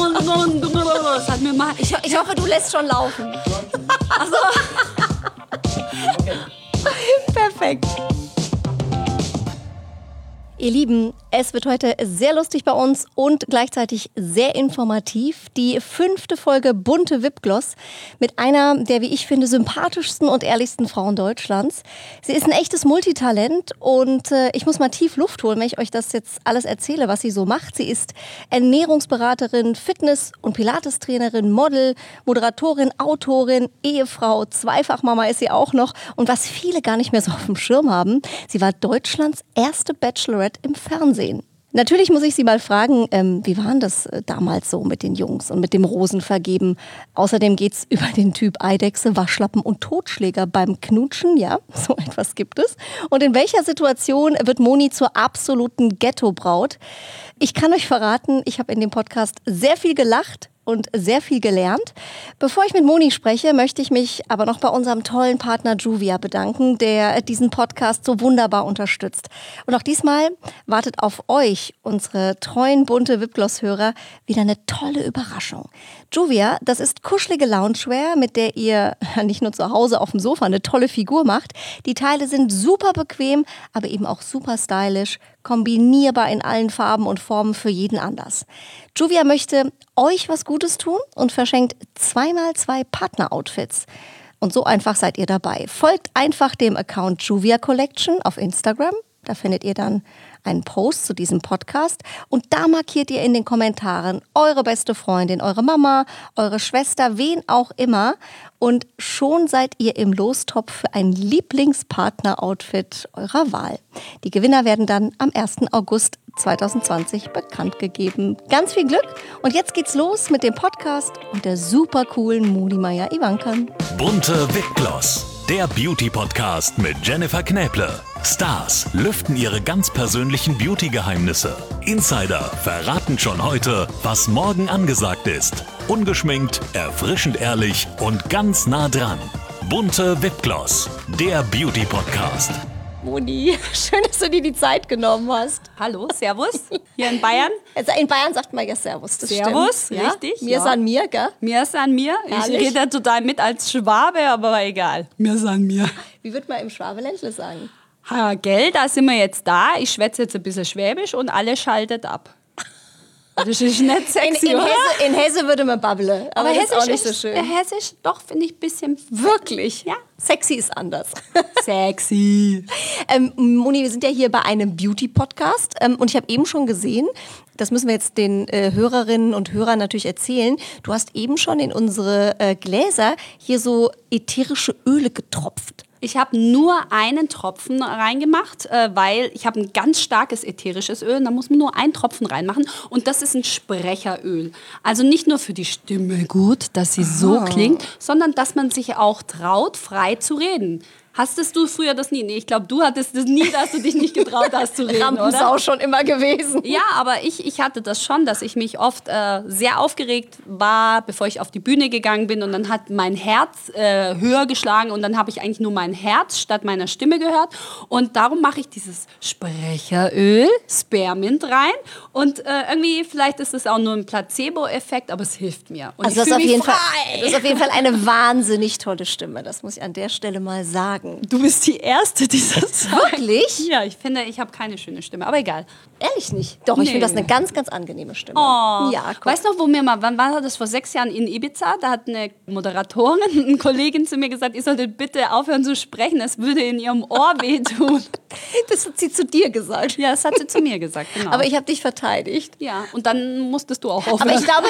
Das hat mir mal... Ich hoffe, du lässt schon laufen. Also, Perfekt. Ihr Lieben, es wird heute sehr lustig bei uns und gleichzeitig sehr informativ. Die 5. Folge Bunte Wipgloss mit einer der, wie ich finde, sympathischsten und ehrlichsten Frauen Deutschlands. Sie ist ein echtes Multitalent und ich muss mal tief Luft holen, wenn ich euch das jetzt alles erzähle, was sie so macht. Sie ist Ernährungsberaterin, Fitness- und Pilates-Trainerin, Model, Moderatorin, Autorin, Ehefrau, Zweifachmama ist sie auch noch. Und was viele gar nicht mehr so auf dem Schirm haben, sie war Deutschlands erste Bachelorette im Fernsehen. Natürlich muss ich Sie mal fragen, wie war denn das damals so mit den Jungs und mit dem Rosenvergeben? Außerdem geht's über den Typ Eidechse, Waschlappen und Totschläger beim Knutschen. Ja, so etwas gibt es. Und in welcher Situation wird Moni zur absoluten Ghetto-Braut? Ich kann euch verraten, ich habe in dem Podcast sehr viel gelacht und sehr viel gelernt. Bevor ich mit Moni spreche, möchte ich mich aber noch bei unserem tollen Partner Juvia bedanken, der diesen Podcast so wunderbar unterstützt. Und auch diesmal wartet auf euch, unsere treuen bunte Wipgloss-Hörer, wieder eine tolle Überraschung. Juvia, das ist kuschelige Loungewear, mit der ihr nicht nur zu Hause auf dem Sofa eine tolle Figur macht. Die Teile sind super bequem, aber eben auch super stylisch, kombinierbar in allen Farben und Formen für jeden anders. Juvia möchte euch was Gutes tun und verschenkt 2x2 Partner-Outfits. Und so einfach seid ihr dabei. Folgt einfach dem Account Juvia Collection auf Instagram. Da findet ihr dann einen Post zu diesem Podcast und da markiert ihr in den Kommentaren eure beste Freundin, eure Mama, eure Schwester, wen auch immer und schon seid ihr im Lostopf für ein Lieblingspartner-Outfit eurer Wahl. Die Gewinner werden dann am 1. August 2020 bekannt gegeben. Ganz viel Glück und jetzt geht's los mit dem Podcast und der super coolen Moni Meier-Ivanka. Bunte Wipgloss, der Beauty-Podcast mit Jennifer Knäble. Stars lüften ihre ganz persönlichen Beauty-Geheimnisse. Insider verraten schon heute, was morgen angesagt ist. Ungeschminkt, erfrischend ehrlich und ganz nah dran. Bunte Wipgloss, der Beauty-Podcast. Moni, schön, dass du dir die Zeit genommen hast. hallo, servus, hier in Bayern. Also in Bayern sagt man ja Servus, das Servus, stimmt. Ja? richtig. Mir ist an mir, gell? Mir ist an mir. Ehrlich? Ich rede total mit als Schwabe, aber egal. Mir ist an mir. Wie würde man im Schwabeländle sagen? Ha, gell, da sind wir jetzt da. Ich schwätze jetzt ein bisschen Schwäbisch und alle schaltet ab. Das ist nicht sexy, oder? In Hesse würde man babbeln, aber das ist auch nicht so schön. Hessisch, doch, finde ich ein bisschen... Wirklich? Ja. Sexy ist anders. Sexy. Moni, wir sind ja hier bei einem Beauty-Podcast und ich habe eben schon gesehen, das müssen wir jetzt den Hörerinnen und Hörern natürlich erzählen, du hast eben schon in unsere Gläser hier so ätherische Öle getropft. Ich habe nur einen Tropfen reingemacht, weil ich habe ein ganz starkes ätherisches Öl und da muss man nur einen Tropfen reinmachen und das ist ein Sprecheröl. Also nicht nur für die Stimme gut, dass sie so klingt, sondern dass man sich auch traut, frei zu reden. Hattest du früher das nie? Nee, ich glaube, du hattest das nie, dass du dich nicht getraut hast zu reden, Rampensau oder? schon immer gewesen. Ja, aber ich hatte das schon, dass ich mich oft sehr aufgeregt war, bevor ich auf die Bühne gegangen bin und dann hat mein Herz höher geschlagen und dann habe ich eigentlich nur mein Herz statt meiner Stimme gehört und darum mache ich dieses Sprecheröl, Spearmint rein und irgendwie, vielleicht ist es auch nur ein Placebo-Effekt, aber es hilft mir. Und Also ich das fühl mich ist frei. auf jeden Fall eine wahnsinnig tolle Stimme, das muss ich an der Stelle mal sagen. Du bist die Erste, die das sagt. Wirklich? Ja, ich finde, ich habe keine schöne Stimme, aber egal. Ehrlich nicht? Doch, ich Nee. finde das eine ganz, ganz angenehme Stimme. Oh, Ja, komm. weißt du noch, wann war das, vor 6 Jahren in Ibiza? Da hat eine Moderatorin, eine Kollegin zu mir gesagt, ihr solltet bitte aufhören zu sprechen, es würde in ihrem Ohr wehtun. Das hat sie zu dir gesagt. Ja, das hat sie zu mir gesagt, genau. Aber ich habe dich verteidigt. ja, und dann musstest du auch aufhören. Aber ich glaube,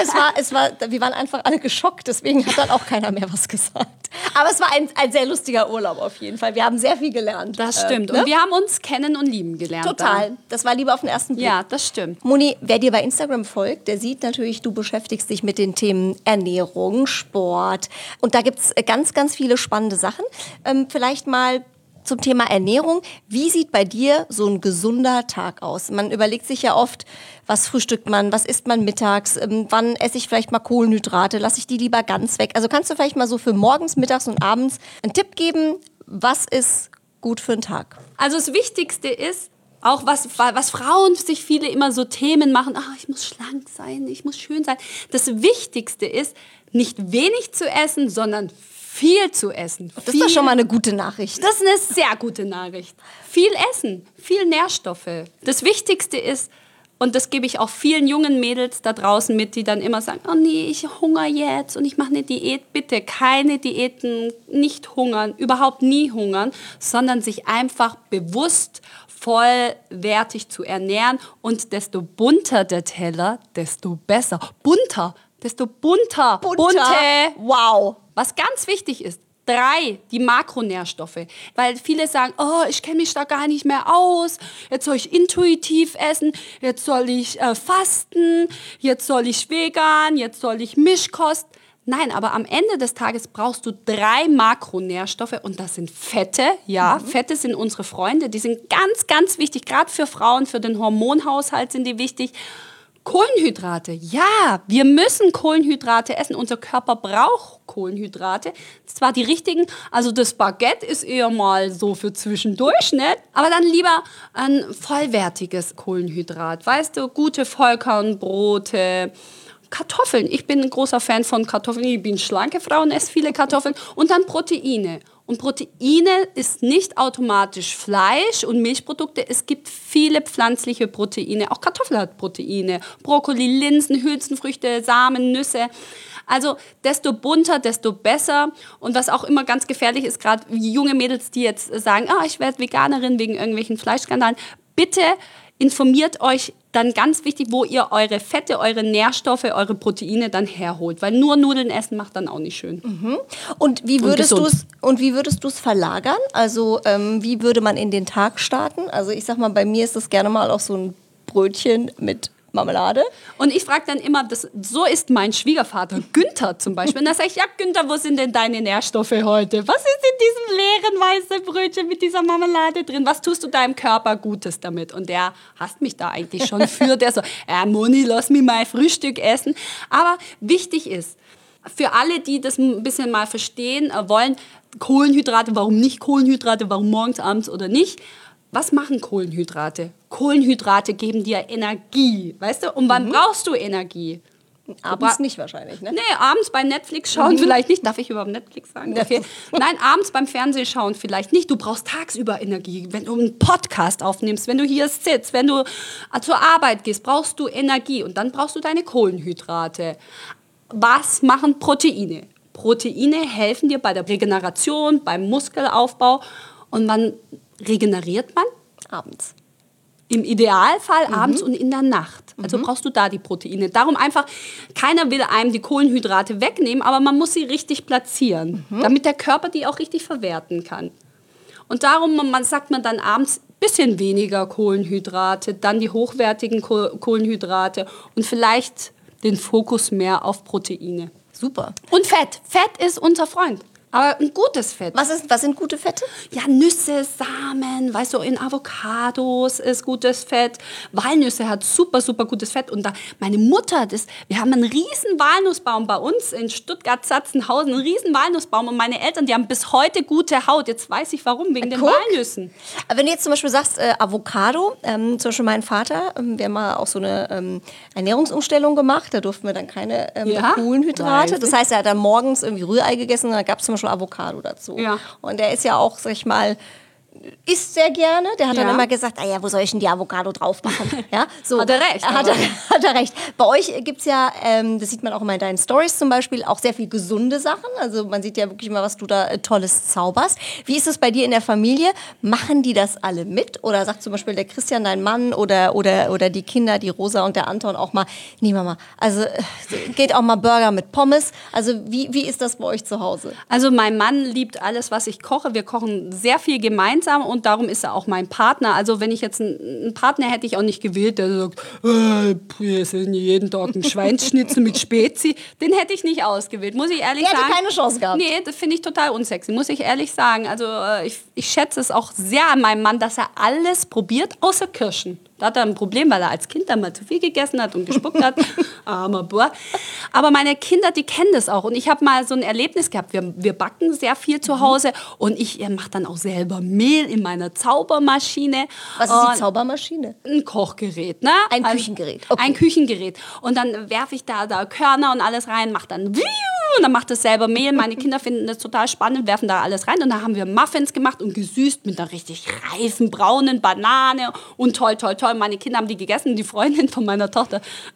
wir waren einfach alle geschockt, deswegen hat dann auch keiner mehr was gesagt. Aber es war ein sehr lustiger Urlaub auf jeden Fall. Wir haben sehr viel gelernt. das stimmt. Ne? Und wir haben uns kennen und lieben gelernt. Total. Das war lieber auf den ersten Blick. Ja, das stimmt. Moni, wer dir bei Instagram folgt, der sieht natürlich, du beschäftigst dich mit den Themen Ernährung, Sport. Und da gibt es ganz, ganz viele spannende Sachen. Vielleicht mal zum Thema Ernährung. Wie sieht bei dir so ein gesunder Tag aus? Man überlegt sich ja oft, was frühstückt man, was isst man mittags, wann esse ich vielleicht mal Kohlenhydrate, lasse ich die lieber ganz weg. Also kannst du vielleicht mal so für morgens, mittags und abends einen Tipp geben, was ist gut für einen Tag? Also das Wichtigste ist, Auch was Frauen sich viele immer so Themen machen, ich muss schlank sein, ich muss schön sein. Das Wichtigste ist, nicht wenig zu essen, sondern viel zu essen. Das ist doch schon mal eine gute Nachricht. Das ist eine sehr gute Nachricht. Viel essen, viel Nährstoffe. Das Wichtigste ist, und das gebe ich auch vielen jungen Mädels da draußen mit, die dann immer sagen, oh nee, ich hungere jetzt und ich mache eine Diät. Bitte keine Diäten, nicht hungern, überhaupt nie hungern, sondern sich einfach bewusst vollwertig zu ernähren. Und desto bunter der Teller, desto besser. Bunter, desto bunter. Bunte. Wow. Was ganz wichtig ist, 3, die Makronährstoffe. Weil viele sagen, ich kenne mich da gar nicht mehr aus. Jetzt soll ich intuitiv essen, jetzt soll ich fasten, jetzt soll ich vegan, jetzt soll ich Mischkost. Nein, aber am Ende des Tages brauchst du 3 Makronährstoffe und das sind Fette. Ja, Fette sind unsere Freunde, die sind ganz, ganz wichtig. Gerade für Frauen, für den Hormonhaushalt sind die wichtig. Kohlenhydrate, ja, wir müssen Kohlenhydrate essen. Unser Körper braucht Kohlenhydrate. Zwar die richtigen, also das Baguette ist eher mal so für zwischendurch, ne? Aber dann lieber ein vollwertiges Kohlenhydrat. Weißt du, gute Vollkornbrote, Kartoffeln. Ich bin ein großer Fan von Kartoffeln. Ich bin schlanke Frau und esse viele Kartoffeln. Und dann Proteine. Und Proteine ist nicht automatisch Fleisch und Milchprodukte. Es gibt viele pflanzliche Proteine. Auch Kartoffel hat Proteine. Brokkoli, Linsen, Hülsenfrüchte, Samen, Nüsse. Also desto bunter, desto besser. Und was auch immer ganz gefährlich ist, gerade junge Mädels, die jetzt sagen, ich werde Veganerin wegen irgendwelchen Fleischskandalen. Bitte informiert euch dann ganz wichtig, wo ihr eure Fette, eure Nährstoffe, eure Proteine dann herholt. Weil nur Nudeln essen macht dann auch nicht schön. Und wie würdest du es verlagern? Also wie würde man in den Tag starten? Also ich sag mal, bei mir ist das gerne mal auch so ein Brötchen mit Marmelade. Und ich frage dann immer, so ist mein Schwiegervater, Günther zum Beispiel. Und dann sage ich, ja Günther, wo sind denn deine Nährstoffe heute? Was ist in diesem leeren weißen Brötchen mit dieser Marmelade drin? Was tust du deinem Körper Gutes damit? Und der hasst mich da eigentlich schon für. Der so, Moni, lass mich mal Frühstück essen. Aber wichtig ist, für alle, die das ein bisschen mal verstehen wollen, Kohlenhydrate, warum nicht Kohlenhydrate, warum morgens, abends oder nicht? Was machen Kohlenhydrate? Kohlenhydrate geben dir Energie, weißt du? Und wann brauchst du Energie? Abends nicht wahrscheinlich, ne? Nee, abends beim Netflix schauen vielleicht nicht. Darf ich überhaupt Netflix sagen? Okay. Nein, abends beim Fernsehen schauen vielleicht nicht. Du brauchst tagsüber Energie. Wenn du einen Podcast aufnimmst, wenn du hier sitzt, wenn du zur Arbeit gehst, brauchst du Energie. Und dann brauchst du deine Kohlenhydrate. Was machen Proteine? Proteine helfen dir bei der Regeneration, beim Muskelaufbau. Und wann regeneriert man? Abends. Im Idealfall abends und in der Nacht. Also brauchst du da die Proteine. Darum einfach, keiner will einem die Kohlenhydrate wegnehmen, aber man muss sie richtig platzieren, damit der Körper die auch richtig verwerten kann. Und darum sagt man dann abends ein bisschen weniger Kohlenhydrate, dann die hochwertigen Kohlenhydrate und vielleicht den Fokus mehr auf Proteine. Super. Und Fett. Fett ist unser Freund. Aber ein gutes Fett. Was sind gute Fette? Ja, Nüsse, Samen, weißt du, in Avocados ist gutes Fett. Walnüsse hat super, super gutes Fett. Und da, meine Mutter, wir haben einen riesen Walnussbaum bei uns in Stuttgart-Sachsenhausen, einen riesen Walnussbaum. Und meine Eltern, die haben bis heute gute Haut. Jetzt weiß ich warum, wegen den Walnüssen. Aber wenn du jetzt zum Beispiel sagst, Avocado, zum Beispiel mein Vater, wir haben mal auch so eine Ernährungsumstellung gemacht. Da durften wir dann keine Kohlenhydrate. Das heißt, er hat dann morgens irgendwie Rührei gegessen und da gab es zum Beispiel Avocado dazu. Ja. Und der ist ja auch, sag ich mal, isst sehr gerne. Der hat dann immer gesagt, wo soll ich denn die Avocado drauf machen? Ja, so. Hat er recht. Hat er recht. Bei euch gibt es ja, das sieht man auch immer in deinen Stories zum Beispiel, auch sehr viel gesunde Sachen. Also man sieht ja wirklich mal, was du da Tolles zauberst. Wie ist es bei dir in der Familie? Machen die das alle mit? Oder sagt zum Beispiel der Christian, dein Mann, oder die Kinder, die Rosa und der Anton auch mal, nee Mama, also geht auch mal Burger mit Pommes. Also wie ist das bei euch zu Hause? Also mein Mann liebt alles, was ich koche. Wir kochen sehr viel gemeinsam. Und darum ist er auch mein Partner. Also wenn ich jetzt einen Partner hätte ich auch nicht gewählt, der sagt, wir sind jeden Tag ein Schweinsschnitzel mit Spezi. Den hätte ich nicht ausgewählt, muss ich ehrlich sagen. Der hätte keine Chance gehabt. Nee, das finde ich total unsexy, muss ich ehrlich sagen. Also ich schätze es auch sehr an meinem Mann, dass er alles probiert, außer Kirschen. Da hat er ein Problem, weil er als Kind dann mal zu viel gegessen hat und gespuckt hat. Armer Boah. Aber meine Kinder, die kennen das auch. Und ich habe mal so ein Erlebnis gehabt. Wir backen sehr viel zu Hause und ich mache dann auch selber Mehl in meiner Zaubermaschine. Was ist die Zaubermaschine? Ein Kochgerät, ne? Ein Küchengerät. Okay. Ein Küchengerät. Und dann werfe ich da Körner und alles rein, mache dann und dann macht es selber Mehl. Meine Kinder finden das total spannend, werfen da alles rein. Und dann haben wir Muffins gemacht und gesüßt mit einer richtig reifen, braunen Banane. Und toll, toll, toll. Meine Kinder haben die gegessen. Die Freundin von meiner Tochter,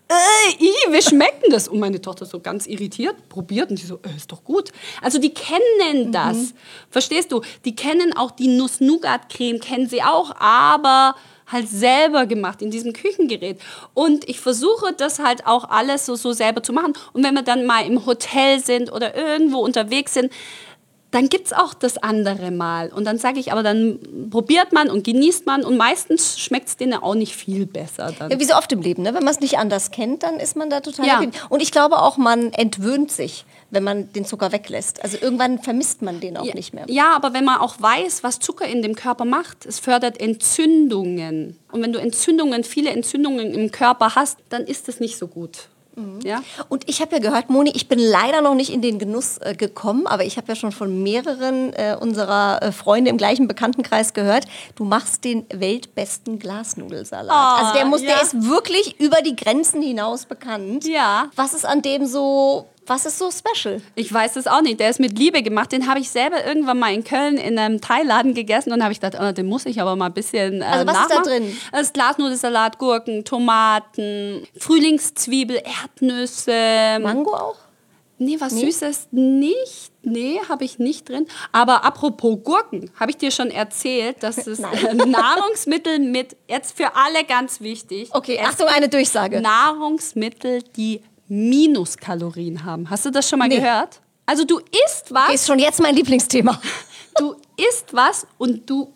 wie schmeckt denn das? Und meine Tochter so ganz irritiert, probiert. Und die so, ist doch gut. Also die kennen das. Verstehst du? Die kennen auch die Nuss-Nougat-Creme, kennen sie auch. Aber halt selber gemacht in diesem Küchengerät. Und ich versuche das halt auch alles so selber zu machen. Und wenn wir dann mal im Hotel sind oder irgendwo unterwegs sind, dann gibt es auch das andere Mal. Und dann sage ich, aber dann probiert man und genießt man und meistens schmeckt es denen auch nicht viel besser. Dann. Ja, wie so oft im Leben, ne? Wenn man es nicht anders kennt, dann ist man da total happy. Und ich glaube auch, man entwöhnt sich, wenn man den Zucker weglässt. Also irgendwann vermisst man den auch nicht mehr. Ja, aber wenn man auch weiß, was Zucker in dem Körper macht, es fördert Entzündungen. Und wenn du viele Entzündungen im Körper hast, dann ist es nicht so gut. Ja? Und ich habe ja gehört, Moni, ich bin leider noch nicht in den Genuss gekommen, aber ich habe ja schon von mehreren unserer Freunde im gleichen Bekanntenkreis gehört, du machst den weltbesten Glasnudelsalat. Also der ist wirklich über die Grenzen hinaus bekannt. Ja. Was ist an dem so... Was ist so special? Ich weiß es auch nicht. Der ist mit Liebe gemacht. Den habe ich selber irgendwann mal in Köln in einem Thailaden gegessen und habe ich gedacht, den muss ich aber mal ein bisschen Also was nachmachen. ist da drin? Das ist Glasnudelsalat, Gurken, Tomaten, Frühlingszwiebel, Erdnüsse. Mango auch? Nee, was Süßes nicht. Nee, habe ich nicht drin. Aber apropos Gurken, habe ich dir schon erzählt, dass es Nahrungsmittel mit, jetzt für alle ganz wichtig. Okay, Achtung, eine Durchsage. Nahrungsmittel, die Minuskalorien haben. Hast du das schon mal gehört? Also du isst was. Ist schon jetzt mein Lieblingsthema. Du isst was und du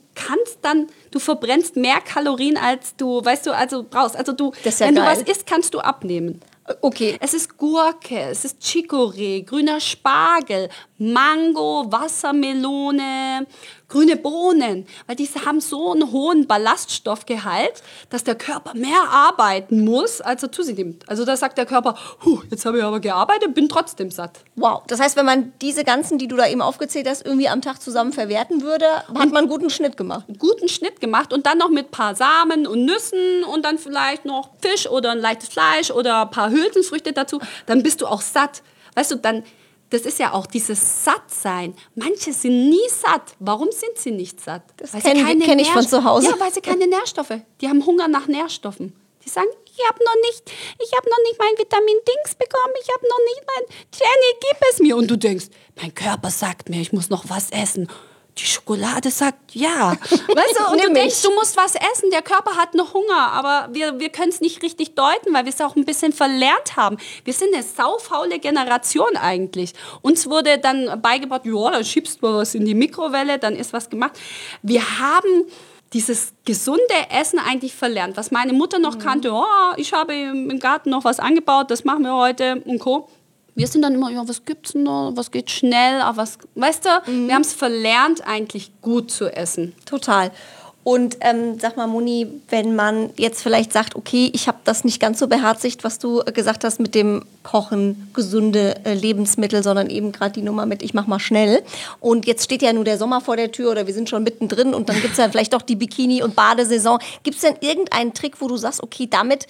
verbrennst mehr Kalorien, als du, brauchst. Also wenn du was isst, kannst du abnehmen. Okay. Es ist Gurke, es ist Chicorée, grüner Spargel, Mango, Wassermelone, grüne Bohnen. Weil diese haben so einen hohen Ballaststoffgehalt, dass der Körper mehr arbeiten muss, als er zu sich nimmt. Also da sagt der Körper, jetzt habe ich aber gearbeitet, bin trotzdem satt. Wow. Das heißt, wenn man diese ganzen, die du da eben aufgezählt hast, irgendwie am Tag zusammen verwerten würde, hat man einen guten Schnitt gemacht. Guten Schnitt gemacht und dann noch mit ein paar Samen und Nüssen und dann vielleicht noch Fisch oder ein leichtes Fleisch oder ein paar Hülsenfrüchte dazu, dann bist du auch satt. Weißt du, dann, das ist ja auch dieses Sattsein. Manche sind nie satt. Warum sind sie nicht satt? Das kenn ich von zu Hause. Ja, weil sie keine Nährstoffe. Die haben Hunger nach Nährstoffen. Die sagen, ich habe noch nicht mein Vitamin Dings bekommen, ich habe noch nicht mein Jenny, gib es mir. Und du denkst, mein Körper sagt mir, ich muss noch was essen. Die Schokolade sagt ja. Weißt du, und du denkst, du musst was essen. Der Körper hat noch Hunger, aber wir können es nicht richtig deuten, weil wir es auch ein bisschen verlernt haben. Wir sind eine saufaule Generation eigentlich. Uns wurde dann beigebracht, ja, dann schiebst du was in die Mikrowelle, dann ist was gemacht. Wir haben dieses gesunde Essen eigentlich verlernt. Was meine Mutter noch kannte, ich habe im Garten noch was angebaut, das machen wir heute und Co. Wir sind dann immer, was gibt's denn noch, was geht schnell, aber was, weißt du, wir haben es verlernt, eigentlich gut zu essen. Total. Und sag mal, Moni, wenn man jetzt vielleicht sagt, okay, ich habe das nicht ganz so beherzigt, was du gesagt hast mit dem Kochen, gesunde Lebensmittel, sondern eben gerade die Nummer mit, ich mach mal schnell. Und jetzt steht ja nur der Sommer vor der Tür oder wir sind schon mittendrin und dann gibt es ja vielleicht doch die Bikini- und Badesaison. Gibt es denn irgendeinen Trick, wo du sagst, okay, damit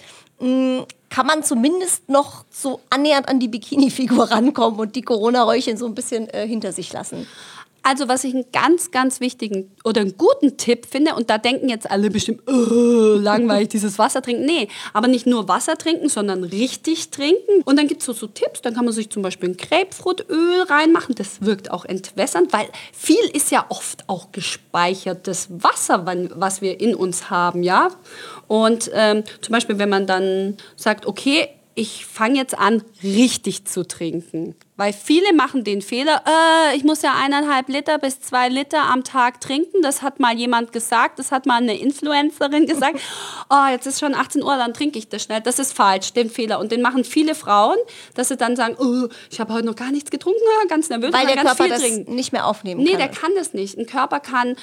kann man zumindest noch so annähernd an die Bikini-Figur rankommen und die Corona-Räuchchen so ein bisschen hinter sich lassen? Also was ich einen ganz, ganz wichtigen oder einen guten Tipp finde, und da denken jetzt alle bestimmt, langweilig, dieses Wasser trinken. Nee, aber nicht nur Wasser trinken, sondern richtig trinken. Und dann gibt es so Tipps, dann kann man sich zum Beispiel ein Grapefruitöl reinmachen. Das wirkt auch entwässernd, weil viel ist ja oft auch gespeichertes Wasser, was wir in uns haben, ja. Und zum Beispiel, wenn man dann sagt, okay, ich fange jetzt an, richtig zu trinken. Weil viele machen den Fehler, ich muss ja 1,5 Liter bis 2 Liter am Tag trinken. Das hat mal jemand gesagt, das hat mal eine Influencerin gesagt. Jetzt ist schon 18 Uhr, dann trinke ich das schnell. Das ist falsch, den Fehler. Und den machen viele Frauen, dass sie dann sagen, ich habe heute noch gar nichts getrunken, ganz nervös. Weil der ganz Körper viel das trinken. nicht mehr aufnehmen Nee, kann. der kann das nicht. Ein Körper kann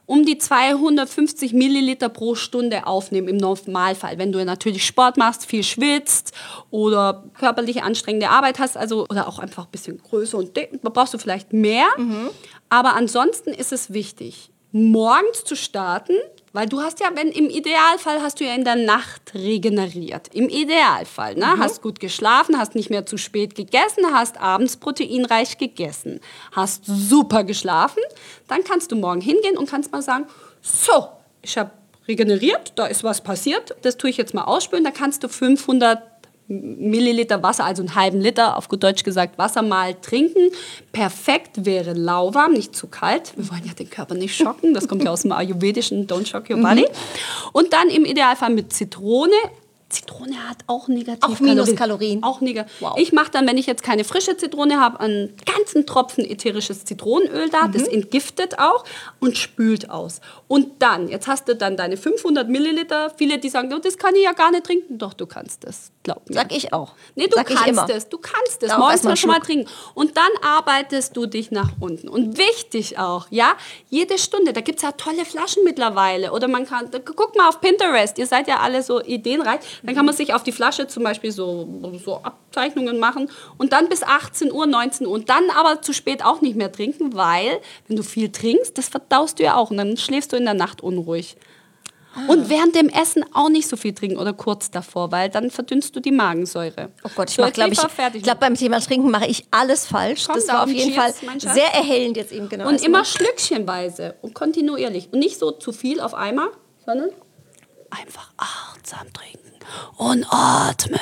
um die 250 Milliliter pro Stunde aufnehmen im Normalfall. Wenn du natürlich Sport machst, viel schwitzt oder körperliche anstrengende Arbeit hast, also oder auch einfach ein bisschen größer und dick, da brauchst du vielleicht mehr. Aber ansonsten ist es wichtig, morgens zu starten, weil du hast ja, im Idealfall hast du ja in der Nacht regeneriert. Im Idealfall, ne? Hast gut geschlafen, hast nicht mehr zu spät gegessen, hast abends proteinreich gegessen, hast super geschlafen. Dann kannst du morgen hingehen und kannst mal sagen, so, ich habe regeneriert, da ist was passiert, das tue ich jetzt mal ausspülen. Da kannst du 500 Milliliter Wasser, also einen halben Liter, auf gut Deutsch gesagt, Wasser mal trinken. Perfekt wäre lauwarm, nicht zu kalt. Wir wollen ja den Körper nicht schocken. Das kommt ja aus dem ayurvedischen Don't Shock Your Body. Und dann im Idealfall mit Zitrone. Zitrone hat auch negativ Auch Minuskalorien. Auch negativ. Wow. Ich mache dann, wenn ich jetzt keine frische Zitrone habe, einen ganzen Tropfen ätherisches Zitronenöl da. Das entgiftet auch und spült aus. Und dann, jetzt hast du dann deine 500 Milliliter. Viele, die sagen, oh, das kann ich ja gar nicht trinken. Doch, du kannst das. Glaub mir. Sag ich auch. Nee, du Sag ich kannst immer. es. Du kannst es. Darauf Morgens erstmal mal schon mal einen trinken. Und dann arbeitest du dich nach unten. Und wichtig auch, ja, jede Stunde. Da gibt es ja tolle Flaschen mittlerweile. Oder man kann, guck mal auf Pinterest. Ihr seid ja alle so ideenreich. Dann kann man sich auf die Flasche zum Beispiel so Abzeichnungen machen. Und dann bis 18 Uhr, 19 Uhr. Und dann aber zu spät auch nicht mehr trinken, weil, wenn du viel trinkst, das verdaust du ja auch. Und dann schläfst du in der Nacht unruhig. Und während dem Essen auch nicht so viel trinken oder kurz davor, weil dann verdünnst du die Magensäure. Oh Gott, ich So, glaube, jetzt fertig. beim Thema Trinken mache ich alles falsch. Komm, das war auf Daumen, jeden Cheers, Fall mein Schatz. sehr erhellend jetzt eben genau. Und erstmal. immer schlückchenweise und kontinuierlich. Und nicht so zu viel auf einmal, sondern einfach achtsam trinken und atmen.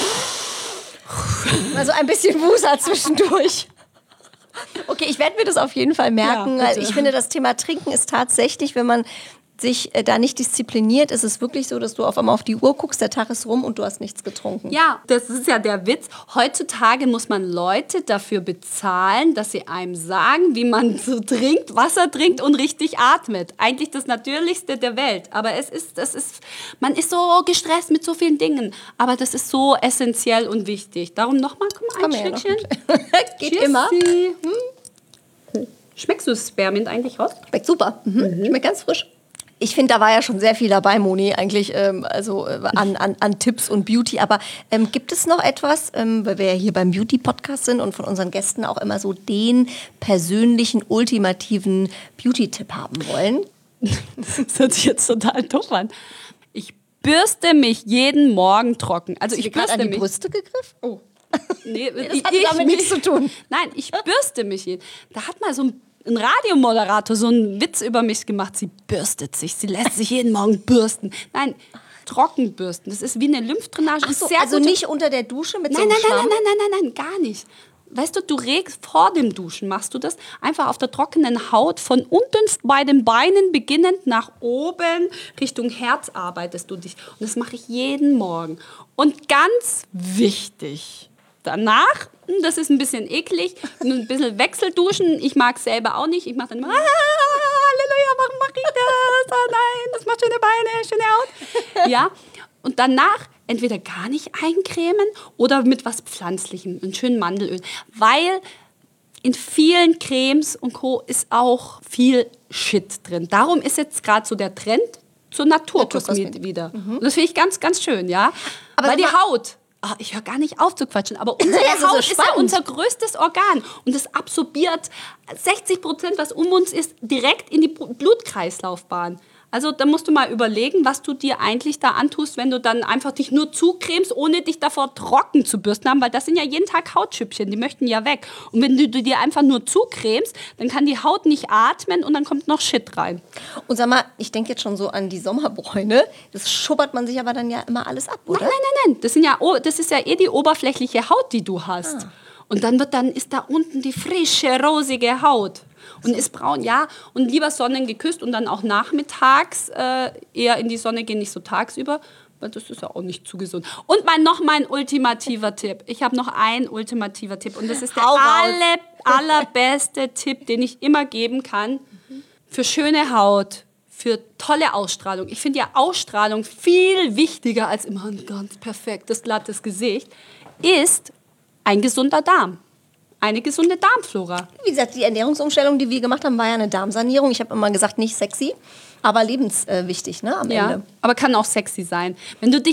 Also ein bisschen Wusa zwischendurch. Okay, ich werde mir das auf jeden Fall merken. Ja, Weil bitte. ich finde, das Thema Trinken ist tatsächlich, wenn man sich da nicht diszipliniert, ist es wirklich so, dass du auf einmal auf die Uhr guckst, der Tag ist rum und du hast nichts getrunken. Ja, das ist ja der Witz. Heutzutage muss man Leute dafür bezahlen, dass sie einem sagen, wie man so trinkt, Wasser trinkt und richtig atmet. Eigentlich das Natürlichste der Welt. Aber man ist so gestresst mit so vielen Dingen. Aber das ist so essentiell und wichtig. Darum nochmal, komm, ein her noch. Stückchen. Geht Cheers. immer. Schmeckst du das Spearmint eigentlich raus? Schmeckt super. Schmeckt ganz frisch. Ich finde, da war ja schon sehr viel dabei, Moni, eigentlich an Tipps und Beauty. Aber gibt es noch etwas, weil wir ja hier beim Beauty-Podcast sind und von unseren Gästen auch immer so den persönlichen, ultimativen Beauty-Tipp haben wollen? Das hört sich jetzt total doof an. Ich bürste mich jeden Morgen trocken. Also ich gerade an bürste die mich. Brüste gegriffen? Oh. Nee, Das hat damit nichts zu tun. Nein, ich bürste mich jeden. Da hat mal so ein Radiomoderator so einen Witz über mich gemacht. Sie bürstet sich, sie lässt sich jeden Morgen bürsten. Nein, trocken bürsten. Das ist wie eine Lymphdrainage. Ach so, Sehr also gute- nicht unter der Dusche mit so Nein, einem nein, nein, Schwamm? nein, nein, nein, nein, gar nicht. Weißt du, du regst vor dem Duschen, machst du das einfach auf der trockenen Haut von unten bei den Beinen beginnend nach oben Richtung Herz arbeitest du dich. Und das mache ich jeden Morgen. Und ganz wichtig, danach, das ist ein bisschen eklig, ein bisschen Wechselduschen. Ich mag es selber auch nicht. Ich mache dann immer, Halleluja, warum mache ich das? Oh nein, das macht schöne Beine, schöne Haut. Ja, und danach entweder gar nicht eincremen oder mit was Pflanzlichem, einem schönen Mandelöl. Weil in vielen Cremes und Co. ist auch viel Shit drin. Darum ist jetzt gerade so der Trend zur Naturkosmetik wieder. Und das finde ich ganz, ganz schön, ja. Aber weil die sag mal- Haut... ich höre gar nicht auf zu quatschen, aber unsere Das ist so Haut ist ja spannend. unser größtes Organ und es absorbiert 60%, was um uns ist, direkt in die Blutkreislaufbahn. Also da musst du mal überlegen, was du dir eigentlich da antust, wenn du dann einfach dich nur zucremst, ohne dich davor trocken zu bürsten haben, weil das sind ja jeden Tag Hautschüppchen, die möchten ja weg. Und wenn du dir einfach nur zucremst, dann kann die Haut nicht atmen und dann kommt noch Shit rein. Und sag mal, ich denke jetzt schon so an die Sommerbräune. Das schubbert man sich aber dann ja immer alles ab, oder? Nein, nein, nein. Das ist ja eh die oberflächliche Haut, die du hast. Und dann ist da unten die frische, rosige Haut. Und ist braun, ja. Und lieber sonnengeküsst und dann auch nachmittags eher in die Sonne gehen, nicht so tagsüber. Weil das ist ja auch nicht zu gesund. Und mein ultimativer Tipp. Ich habe noch einen ultimativer Tipp. Und das ist der Hau raus. allerbeste Tipp, den ich immer geben kann. Für schöne Haut. Für tolle Ausstrahlung. Ich finde ja Ausstrahlung viel wichtiger als immer ein ganz perfektes, glattes Gesicht, ist ein gesunder Darm. eine gesunde Darmflora. Wie gesagt, die Ernährungsumstellung, die wir gemacht haben, war ja eine Darmsanierung. Ich habe immer gesagt, nicht sexy, aber lebenswichtig, ne, am Ende. Aber kann auch sexy sein. Wenn du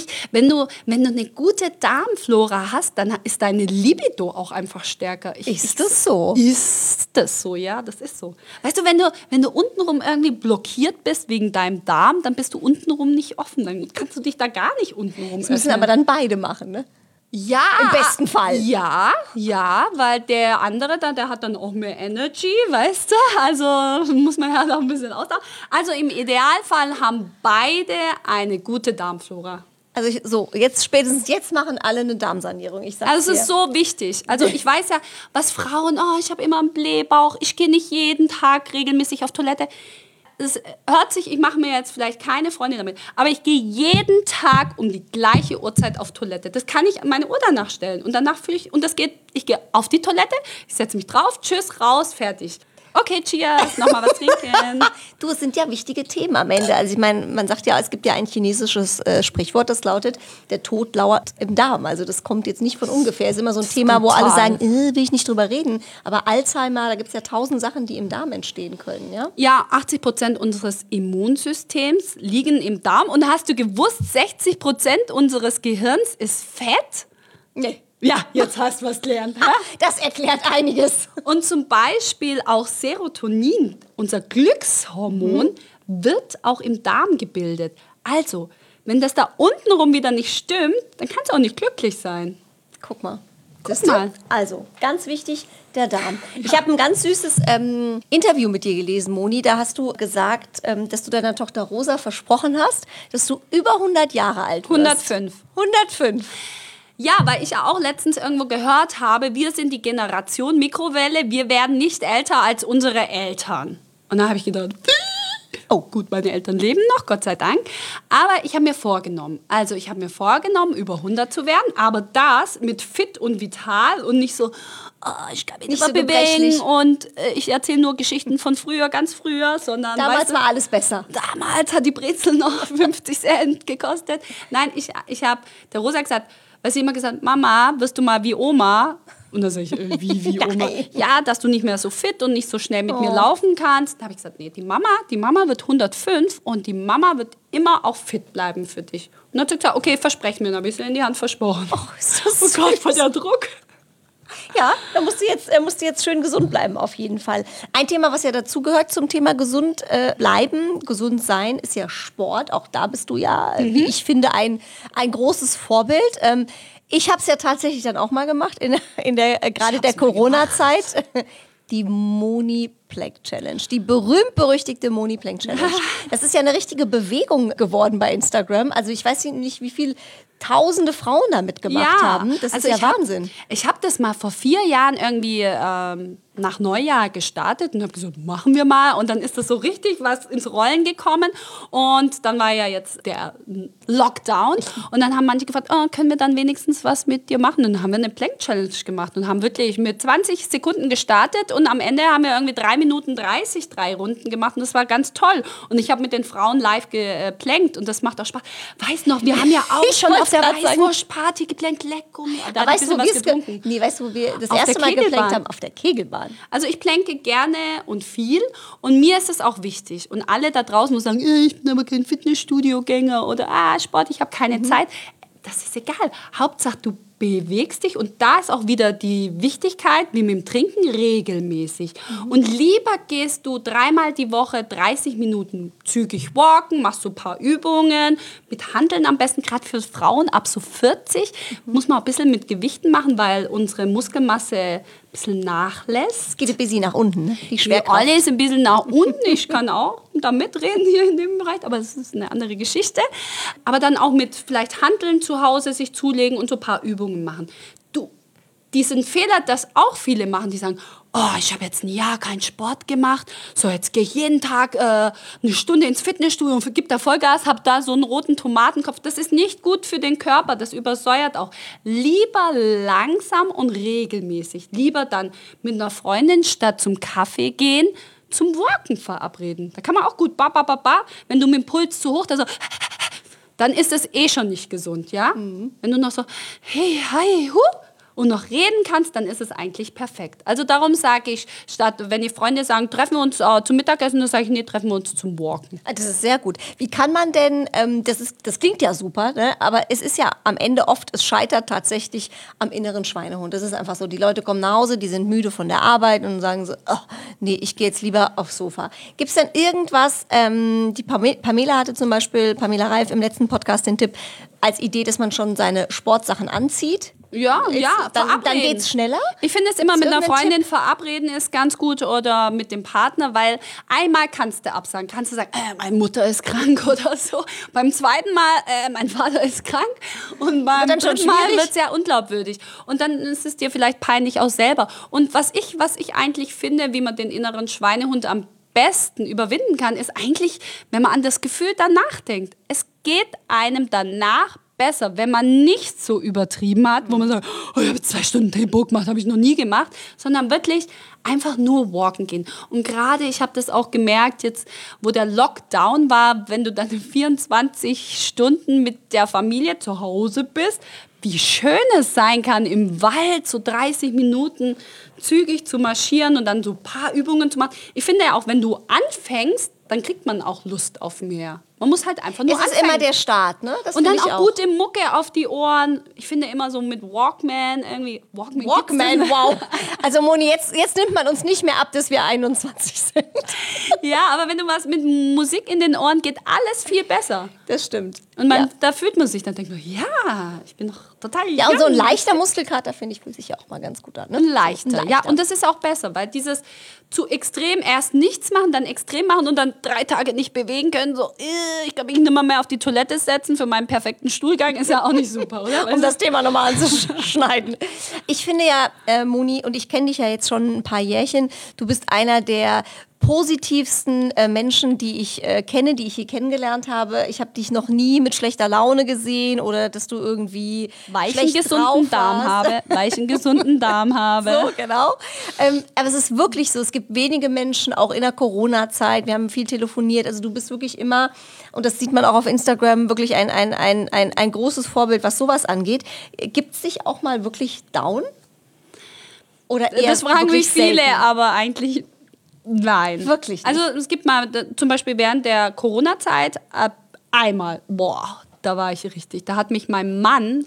eine gute Darmflora hast, dann ist deine Libido auch einfach stärker. Ist das so? Ist das so, ja, das ist so. Weißt du, wenn du untenrum irgendwie blockiert bist wegen deinem Darm, dann bist du untenrum nicht offen. Dann kannst du dich da gar nicht untenrum Das müssen öffnen. aber dann beide machen, ne? Ja. Im besten Fall. Ja, weil der andere dann, der hat dann auch mehr Energy, weißt du? Also muss man ja noch ein bisschen ausdauern. Also im Idealfall haben beide eine gute Darmflora. Also spätestens jetzt machen alle eine Darmsanierung. Ich sag's Also es ist so wichtig. Also ich weiß ja, was Frauen, ich habe immer einen Blähbauch, ich gehe nicht jeden Tag regelmäßig auf Toilette. Es hört sich, ich mache mir jetzt vielleicht keine Freundin damit, aber ich gehe jeden Tag um die gleiche Uhrzeit auf Toilette. Das kann ich meine Uhr danach stellen. Und danach ich gehe auf die Toilette, ich setze mich drauf, tschüss, raus, fertig. Okay, cheers, nochmal was trinken. Du, es sind ja wichtige Themen am Ende. Also ich meine, man sagt ja, es gibt ja ein chinesisches Sprichwort, das lautet, der Tod lauert im Darm. Also das kommt jetzt nicht von ungefähr. Es ist immer so ein Thema, wo alle sagen, will ich nicht drüber reden. Aber Alzheimer, da gibt es ja 1000 Sachen, die im Darm entstehen können, ja? Ja, 80% unseres Immunsystems liegen im Darm. Und hast du gewusst, 60% unseres Gehirns ist Fett? Nee. Ja, jetzt hast du was gelernt. Das erklärt einiges. Und zum Beispiel auch Serotonin, unser Glückshormon, wird auch im Darm gebildet. Also, wenn das da untenrum wieder nicht stimmt, dann kannst du auch nicht glücklich sein. Guck mal. Guck mal. Also, ganz wichtig, der Darm. Ich habe ein ganz süßes Interview mit dir gelesen, Moni. Da hast du gesagt, dass du deiner Tochter Rosa versprochen hast, dass du über 100 Jahre alt wirst. 105. 105. Ja, weil ich ja auch letztens irgendwo gehört habe, wir sind die Generation Mikrowelle, wir werden nicht älter als unsere Eltern. Und da habe ich gedacht, oh gut, meine Eltern leben noch, Gott sei Dank. Aber ich habe mir vorgenommen, über 100 zu werden, aber das mit fit und vital und nicht so, ich kann mich nicht mehr bewegen und ich erzähle nur Geschichten von früher, ganz früher, sondern... Damals war alles besser. Damals hat die Brezel noch 50 Cent gekostet. Nein, ich habe der Rosa gesagt, weil sie immer gesagt, Mama, wirst du mal wie Oma? Und dann sage ich, wie Oma? Ja, dass du nicht mehr so fit und nicht so schnell mit mir laufen kannst. Da habe ich gesagt, nee, die Mama wird 105 und die Mama wird immer auch fit bleiben für dich. Und dann hat sie gesagt, okay, versprech mir. Dann habe ich sie in die Hand versprochen. Ist das Oh Gott, voll der Druck. Ja, da musst du jetzt schön gesund bleiben, auf jeden Fall. Ein Thema, was ja dazugehört zum Thema gesund bleiben, gesund sein, ist ja Sport. Auch da bist du ja, wie ich finde, ein großes Vorbild. Ich habe es ja tatsächlich dann auch mal gemacht, in der gerade der Corona-Zeit. Die Moni Plank Challenge, die berühmt-berüchtigte Moni Plank Challenge. Das ist ja eine richtige Bewegung geworden bei Instagram. Also ich weiß nicht, wie viel tausende Frauen da mitgemacht haben. Das ist ja Wahnsinn. Ich habe das mal vor 4 Jahren irgendwie nach Neujahr gestartet und habe gesagt, machen wir mal. Und dann ist das so richtig was ins Rollen gekommen. Und dann war ja jetzt der Lockdown. Und dann haben manche gefragt, können wir dann wenigstens was mit dir machen? Und dann haben wir eine Plank Challenge gemacht und haben wirklich mit 20 Sekunden gestartet. Und am Ende haben wir irgendwie 3 Minuten 30 3 Runden gemacht. Und das war ganz toll. Und ich habe mit den Frauen live geplankt. Und das macht auch Spaß. Weißt noch, wir haben ja auch schon auf der Weißwurstparty geplankt. Lecko. Da weißt du, wo wir das erste Mal geplankt haben? Auf der Kegelbahn. Also ich plänke gerne und viel und mir ist es auch wichtig. Und alle da draußen muss sagen, ich bin aber kein Fitnessstudio-Gänger oder Sport, ich habe keine Zeit. Das ist egal. Hauptsache du bewegst dich und da ist auch wieder die Wichtigkeit, wie mit dem Trinken, regelmäßig. Und lieber gehst du 3-mal die Woche 30 Minuten zügig walken, machst so ein paar Übungen, mit Hanteln am besten, gerade für Frauen ab so 40, muss man auch ein bisschen mit Gewichten machen, weil unsere Muskelmasse ein bisschen nachlässt. Es geht ein bisschen nach unten, ne? Die Schwerkraft. Alles ein bisschen nach unten, ich kann auch da mitreden hier in dem Bereich, aber das ist eine andere Geschichte. Aber dann auch mit vielleicht Hanteln zu Hause sich zulegen und so ein paar Übungen machen. Diesen Fehler, das auch viele machen, die sagen, ich habe jetzt ein Jahr keinen Sport gemacht, so jetzt gehe ich jeden Tag eine Stunde ins Fitnessstudio und gebe da Vollgas, habe da so einen roten Tomatenkopf. Das ist nicht gut für den Körper, das übersäuert auch. Lieber langsam und regelmäßig. Lieber dann mit einer Freundin statt zum Kaffee gehen, zum Walken verabreden. Da kann man auch gut, wenn du mit dem Puls zu hoch, dann ist es schon nicht gesund, ja? Wenn du noch so, hey, hi, und noch reden kannst, dann ist es eigentlich perfekt. Also darum sage ich, statt wenn die Freunde sagen, treffen wir uns zum Mittagessen, dann sage ich, nee, treffen wir uns zum Walken. Das ist sehr gut. Wie kann man denn, das klingt ja super, ne? Aber es ist ja am Ende oft, es scheitert tatsächlich am inneren Schweinehund. Das ist einfach so, die Leute kommen nach Hause, die sind müde von der Arbeit und sagen so, oh, nee, ich gehe jetzt lieber aufs Sofa. Gibt es denn irgendwas, die Pamela hatte zum Beispiel, Pamela Reif im letzten Podcast den Tipp, als Idee, dass man schon seine Sportsachen anzieht? Ja, dann geht's schneller? Ich finde es immer mit einer Freundin verabreden ist ganz gut oder mit dem Partner, weil einmal kannst du absagen, kannst du sagen, meine Mutter ist krank oder so. Beim zweiten Mal, mein Vater ist krank und beim dritten Mal wird es ja unglaubwürdig. Und dann ist es dir vielleicht peinlich auch selber. Und was ich eigentlich finde, wie man den inneren Schweinehund am besten überwinden kann, ist eigentlich, wenn man an das Gefühl danach denkt. Es geht einem danach besser, wenn man nicht so übertrieben hat, wo man sagt, oh, ich habe 2 Stunden Tempo gemacht, habe ich noch nie gemacht, sondern wirklich einfach nur walken gehen. Und gerade, ich habe das auch gemerkt, jetzt, wo der Lockdown war, wenn du dann 24 Stunden mit der Familie zu Hause bist, wie schön es sein kann, im Wald so 30 Minuten zügig zu marschieren und dann so ein paar Übungen zu machen. Ich finde ja auch, wenn du anfängst, dann kriegt man auch Lust auf mehr. Man muss halt einfach nur anfangen. Es ist immer der Start, ne? Das und dann auch gute Mucke auf die Ohren. Ich finde immer so mit Walkman irgendwie. Walkman, wow. Also Moni, jetzt nimmt man uns nicht mehr ab, dass wir 21 sind. Ja, aber wenn du was mit Musik in den Ohren, geht alles viel besser. Das stimmt. Und da fühlt man sich, dann denkt man, ja, ich bin doch total Ja, und so ein leichter Muskelkater, finde ich, fühlt sich ja auch mal ganz gut an. Ne? Ein leichter, ja. Und das ist auch besser, weil dieses zu extrem erst nichts machen, dann extrem machen und dann 3 Tage nicht bewegen können, so, ich kann mich nicht mehr auf die Toilette setzen für meinen perfekten Stuhlgang, ist ja auch nicht super, oder? Um das Thema nochmal anzuschneiden. Ich finde ja, Moni, und ich kenne dich ja jetzt schon ein paar Jährchen, du bist einer der positivsten Menschen, die ich kenne, die ich hier kennengelernt habe. Ich habe dich noch nie mit schlechter Laune gesehen oder dass du irgendwie weichen gesunden Darm habe. So, genau. Aber es ist wirklich so, es gibt wenige Menschen, auch in der Corona-Zeit, wir haben viel telefoniert, also du bist wirklich immer, und das sieht man auch auf Instagram, wirklich ein großes Vorbild, was sowas angeht. Gibt es dich auch mal wirklich down? Oder eher das fragen mich viele, aber eigentlich nein. Wirklich nicht. Also es gibt mal, zum Beispiel während der Corona-Zeit, einmal, da war ich richtig. Da hat mich mein Mann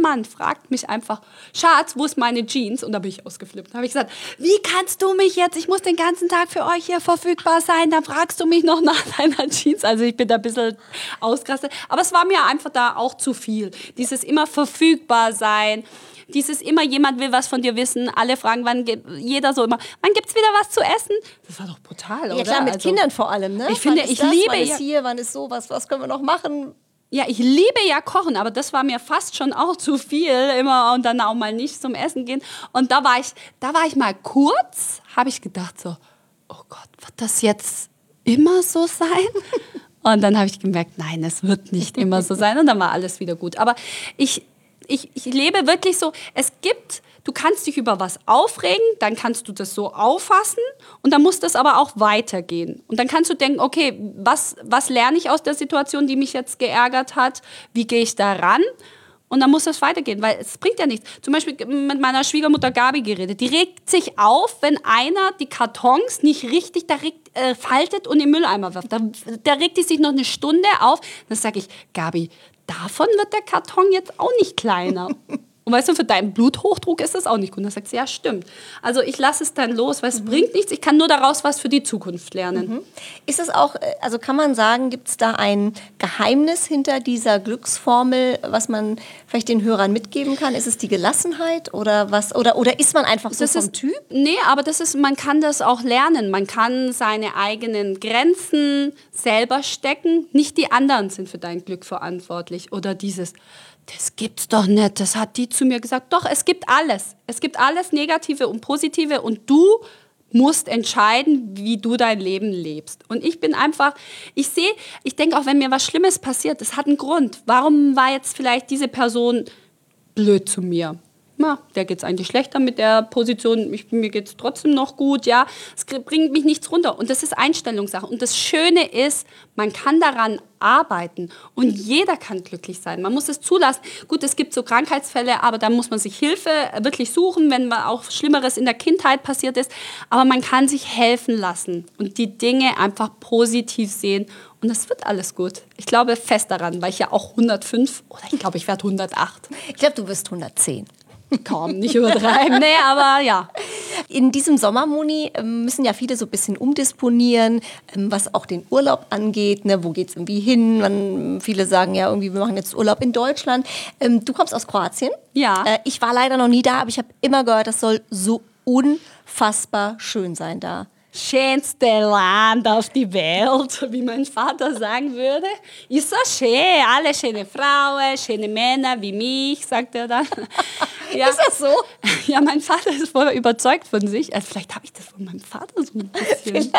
fragt mich einfach, Schatz, wo ist meine Jeans? Und da bin ich ausgeflippt. Da habe ich gesagt, wie kannst du mich jetzt, ich muss den ganzen Tag für euch hier verfügbar sein, dann fragst du mich noch nach deiner Jeans. Also ich bin da ein bisschen ausgerastet. Aber es war mir einfach da auch zu viel. Dieses immer verfügbar sein. Dieses immer, jemand will was von dir wissen, alle fragen, jeder so immer, wann gibt's wieder was zu essen? Das war doch brutal, oder? Ja klar, mit Kindern vor allem, ne? Ich finde, ich liebe wann ist hier, wann ist sowas, was können wir noch machen? Ja, ich liebe ja Kochen, aber das war mir fast schon auch zu viel, immer und dann auch mal nicht zum Essen gehen. Und da war ich mal kurz, habe ich gedacht so, oh Gott, wird das jetzt immer so sein? Und dann habe ich gemerkt, nein, es wird nicht immer so sein. Und dann war alles wieder gut. Aber ich lebe wirklich so, du kannst dich über was aufregen, dann kannst du das so auffassen und dann muss das aber auch weitergehen. Und dann kannst du denken, okay, was lerne ich aus der Situation, die mich jetzt geärgert hat? Wie gehe ich da ran? Und dann muss das weitergehen, weil es bringt ja nichts. Zum Beispiel mit meiner Schwiegermutter Gabi geredet. Die regt sich auf, wenn einer die Kartons nicht richtig faltet und in den Mülleimer wirft. Da regt die sich noch eine Stunde auf. Dann sage ich, Gabi, davon wird der Karton jetzt auch nicht kleiner. Und weißt du, für deinen Bluthochdruck ist das auch nicht gut. Und dann sagt sie, ja, stimmt. Also ich lasse es dann los, weil es bringt nichts. Ich kann nur daraus was für die Zukunft lernen. Ist es auch, also kann man sagen, gibt es da ein Geheimnis hinter dieser Glücksformel, was man vielleicht den Hörern mitgeben kann? Ist es die Gelassenheit oder was? Oder ist man einfach so vom Typ? Nee, aber man kann das auch lernen. Man kann seine eigenen Grenzen selber stecken. Nicht die anderen sind für dein Glück verantwortlich. Oder das gibt's doch nicht, das hat die zu mir gesagt. Doch, es gibt alles. Es gibt alles, Negative und Positive. Und du musst entscheiden, wie du dein Leben lebst. Und ich bin einfach, ich denke auch, wenn mir was Schlimmes passiert, das hat einen Grund. Warum war jetzt vielleicht diese Person blöd zu mir? der geht's eigentlich schlechter mit der Position, mir geht's trotzdem noch gut, ja. Es bringt mich nichts runter. Und das ist Einstellungssache. Und das Schöne ist, man kann daran arbeiten und jeder kann glücklich sein. Man muss es zulassen. Gut, es gibt so Krankheitsfälle, aber da muss man sich Hilfe wirklich suchen, wenn mal auch Schlimmeres in der Kindheit passiert ist. Aber man kann sich helfen lassen und die Dinge einfach positiv sehen. Und es wird alles gut. Ich glaube fest daran, weil ich ja auch 105 oder ich glaube, ich werde 108. Ich glaube, du wirst 110. Kaum, nicht übertreiben. Nee, aber ja. In diesem Sommer, Moni, müssen ja viele so ein bisschen umdisponieren, was auch den Urlaub angeht. Ne? Wo geht's irgendwie hin? Viele sagen ja irgendwie, wir machen jetzt Urlaub in Deutschland. Du kommst aus Kroatien. Ja. Ich war leider noch nie da, aber ich habe immer gehört, das soll so unfassbar schön sein da. Schönste Land auf die Welt, wie mein Vater sagen würde. Ist so schön, alle schöne Frauen, schöne Männer wie mich, sagt er dann. Ja. Ist das so? Ja, mein Vater ist voll überzeugt von sich. Vielleicht habe ich das von meinem Vater so ein bisschen.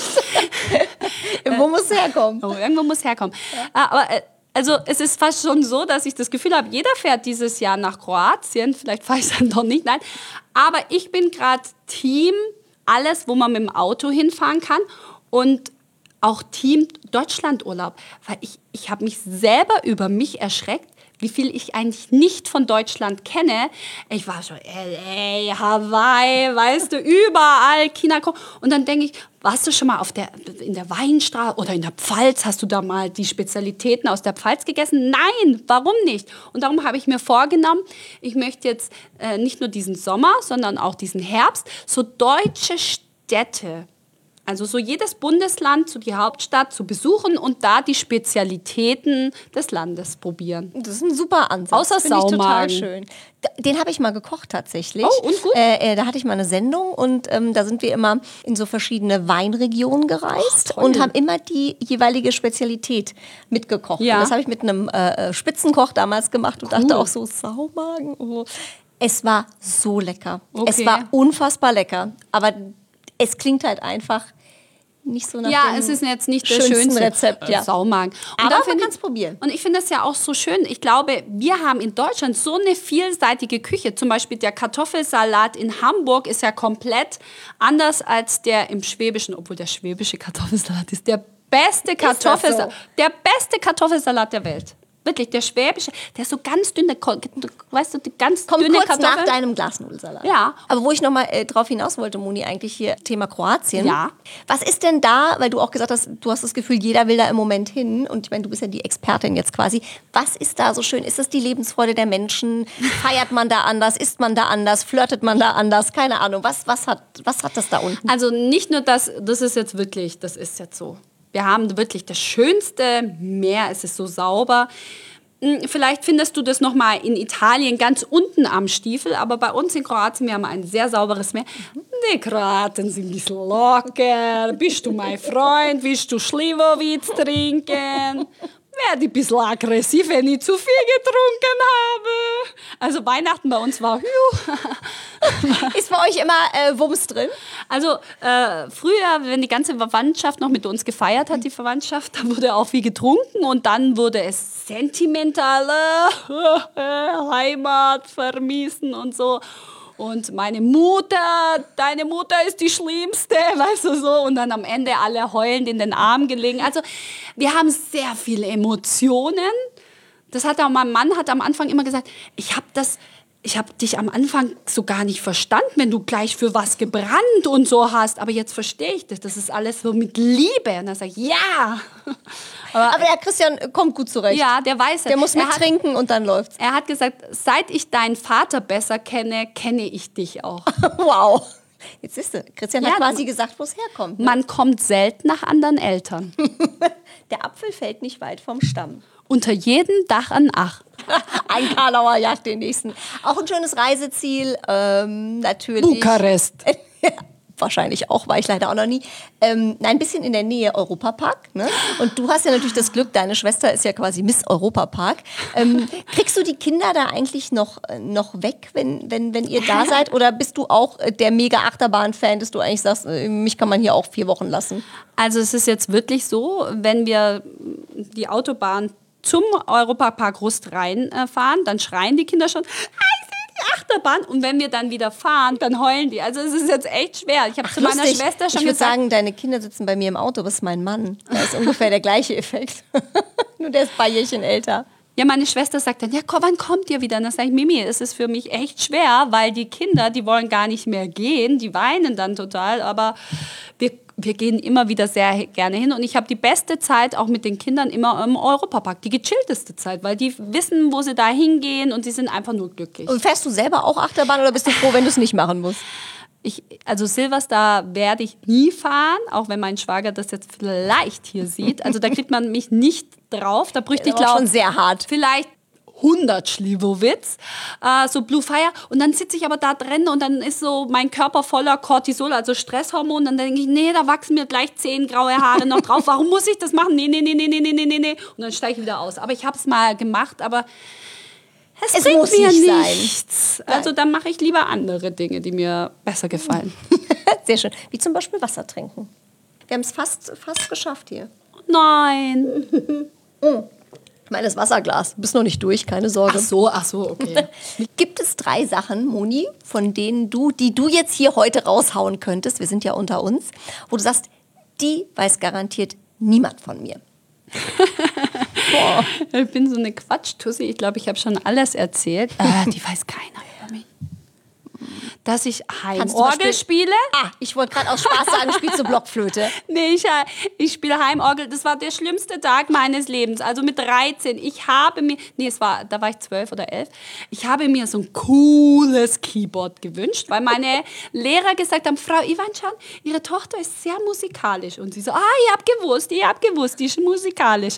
Wo muss herkommen? Oh, irgendwo muss herkommen. Ja. Aber also es ist fast schon so, dass ich das Gefühl habe, jeder fährt dieses Jahr nach Kroatien. Vielleicht fahre ich dann doch nicht, nein. Aber ich bin gerade Team alles, wo man mit dem Auto hinfahren kann und auch Team Deutschlandurlaub. Weil ich habe mich selber über mich erschreckt, wie viel ich eigentlich nicht von Deutschland kenne. Ich war schon LA, Hawaii, weißt du, überall, China. Und dann denke ich, warst du schon mal in der Weinstraße oder in der Pfalz? Hast du da mal die Spezialitäten aus der Pfalz gegessen? Nein, warum nicht? Und darum habe ich mir vorgenommen, ich möchte jetzt nicht nur diesen Sommer, sondern auch diesen Herbst, so deutsche Städte, also so jedes Bundesland, so die Hauptstadt zu besuchen und da die Spezialitäten des Landes probieren. Das ist ein super Ansatz. Außer Finde ich total Saumagen. schön. Den habe ich mal gekocht tatsächlich. Oh, und gut? Da hatte ich mal eine Sendung und da sind wir immer in so verschiedene Weinregionen gereist und haben immer die jeweilige Spezialität mitgekocht. Ja. Und das habe ich mit einem Spitzenkoch damals gemacht und dachte auch so, Saumagen. Oh. Es war so lecker. Okay. Es war unfassbar lecker. Aber es klingt halt einfach nicht so nach Ja, dem es ist jetzt nicht das schönsten schönste Rezept. Ja. Saumagen. Und Aber da man finde kann es probieren. Und ich finde das ja auch so schön. Ich glaube, wir haben in Deutschland so eine vielseitige Küche. Zum Beispiel der Kartoffelsalat in Hamburg ist ja komplett anders als der im Schwäbischen, obwohl der schwäbische Kartoffelsalat ist der beste Kartoffelsalat, der beste Kartoffelsalat der Welt. Wirklich, der schwäbische, der ist so ganz dünn, weißt du, die ganz Kommt dünne kurz Kartoffel. nach deinem Glasnudelsalat. Ja. Aber wo ich noch mal drauf hinaus wollte, Moni, eigentlich hier Thema Kroatien. Ja. Was ist denn da, weil du auch gesagt hast, du hast das Gefühl, jeder will da im Moment hin und ich meine, du bist ja die Expertin jetzt quasi. Was ist da so schön? Ist das die Lebensfreude der Menschen? Feiert man da anders? Isst man da anders? Flirtet man da anders? Keine Ahnung. Was hat das da unten? Also nicht nur das ist jetzt wirklich, das ist jetzt so. Wir haben wirklich das schönste Meer, es ist so sauber. Vielleicht findest du das nochmal in Italien ganz unten am Stiefel, aber bei uns in Kroatien, wir haben ein sehr sauberes Meer. Die Kroaten sind ein bisschen locker. Bist du mein Freund? Willst du Schliwowitz trinken? Werde ein bisschen aggressiv, wenn ich zu viel getrunken habe. Also Weihnachten bei uns war Ist bei euch immer Wumms drin? Also früher, wenn die ganze Verwandtschaft noch mit uns gefeiert hat, die Verwandtschaft, da wurde auch viel getrunken und dann wurde es sentimentale Heimat vermissen und so. Und meine Mutter, deine Mutter ist die Schlimmste, weißt du so. Und dann am Ende alle heulend in den Arm gelegen. Also wir haben sehr viele Emotionen. Das hat auch mein Mann hat am Anfang immer gesagt, ich habe dich am Anfang so gar nicht verstanden, wenn du gleich für was gebrannt und so hast. Aber jetzt verstehe ich das. Das ist alles so mit Liebe. Und dann sage ich, ja. Aber der Christian kommt gut zurecht. Ja, der weiß es. Der muss mit trinken und dann läuft's. Er hat gesagt, seit ich deinen Vater besser kenne, kenne ich dich auch. Wow. Jetzt siehst du, Christian Ja, hat quasi gesagt, wo es herkommt. Ne? Man kommt selten nach anderen Eltern. Der Apfel fällt nicht weit vom Stamm. Unter jedem Dach ein Ach. Ein Karlauer jagt den nächsten. Auch ein schönes Reiseziel, natürlich. Bukarest. Wahrscheinlich auch, war ich leider auch noch nie. Nein, ein bisschen in der Nähe Europapark. Ne? Und du hast ja natürlich das Glück, deine Schwester ist ja quasi Miss Europapark. Kriegst du die Kinder da eigentlich noch weg, wenn ihr da seid? Oder bist du auch der Mega-Achterbahn-Fan, dass du eigentlich sagst, mich kann man hier auch 4 Wochen lassen? Also es ist jetzt wirklich so, wenn wir die Autobahn zum Europapark Rust reinfahren, dann schreien die Kinder schon, ich sehe Achterbahn. Und wenn wir dann wieder fahren, dann heulen die. Also es ist jetzt echt schwer. Ich habe zu meiner Schwester schon Ich würde gesagt, sagen, deine Kinder sitzen bei mir im Auto, das ist mein Mann. Da ist ungefähr der gleiche Effekt. Nur der ist ein paar Jährchen älter. ja, meine Schwester sagt dann, ja, komm, wann kommt ihr wieder? Und dann sage ich, Mimi, es ist für mich echt schwer, weil die Kinder, die wollen gar nicht mehr gehen, die weinen dann total, aber wir gehen immer wieder sehr gerne hin und ich habe die beste Zeit auch mit den Kindern immer im Europapark, die gechillteste Zeit, weil die wissen, wo sie da hingehen und sie sind einfach nur glücklich. Und fährst du selber auch Achterbahn oder bist du froh, wenn du es nicht machen musst? Also Silvester werde ich nie fahren, auch wenn mein Schwager das jetzt vielleicht hier sieht. Also da kriegt man mich nicht drauf. Da bräuchte ich, Das ist auch glaube schon sehr hart. vielleicht 100 Schliwowitz, so Blue Fire. Und dann sitze ich aber da drin und dann ist so mein Körper voller Cortisol, also Stresshormon. Dann denke ich, nee, da wachsen mir gleich 10 graue Haare noch drauf. Warum muss ich das machen? Nee. Und dann steige ich wieder aus. Aber ich habe es mal gemacht, aber es bringt muss mir nicht nichts. sein. Also dann mache ich lieber andere Dinge, die mir besser gefallen. Sehr schön. Wie zum Beispiel Wasser trinken. Wir haben es fast geschafft hier. Nein. Ich meine, das Wasserglas. Du bist noch nicht durch, keine Sorge. Ach so, okay. Gibt es 3 Sachen, Moni, von denen die du jetzt hier heute raushauen könntest, wir sind ja unter uns, wo du sagst, die weiß garantiert niemand von mir? Boah. Ich bin so eine Quatschtussi. Ich glaube, ich habe schon alles erzählt. Die weiß keiner über mich. Dass ich Heimorgel spiele. Ich wollte gerade aus Spaß sagen, spielst du Blockflöte? Nee, ich spiele Heimorgel. Das war der schlimmste Tag meines Lebens. Also mit 13. Da war ich 12 oder 11. Ich habe mir so ein cooles Keyboard gewünscht, weil meine Lehrer gesagt haben, Frau Ivancan, Ihre Tochter ist sehr musikalisch. Und sie so, ich hab gewusst, die ist musikalisch.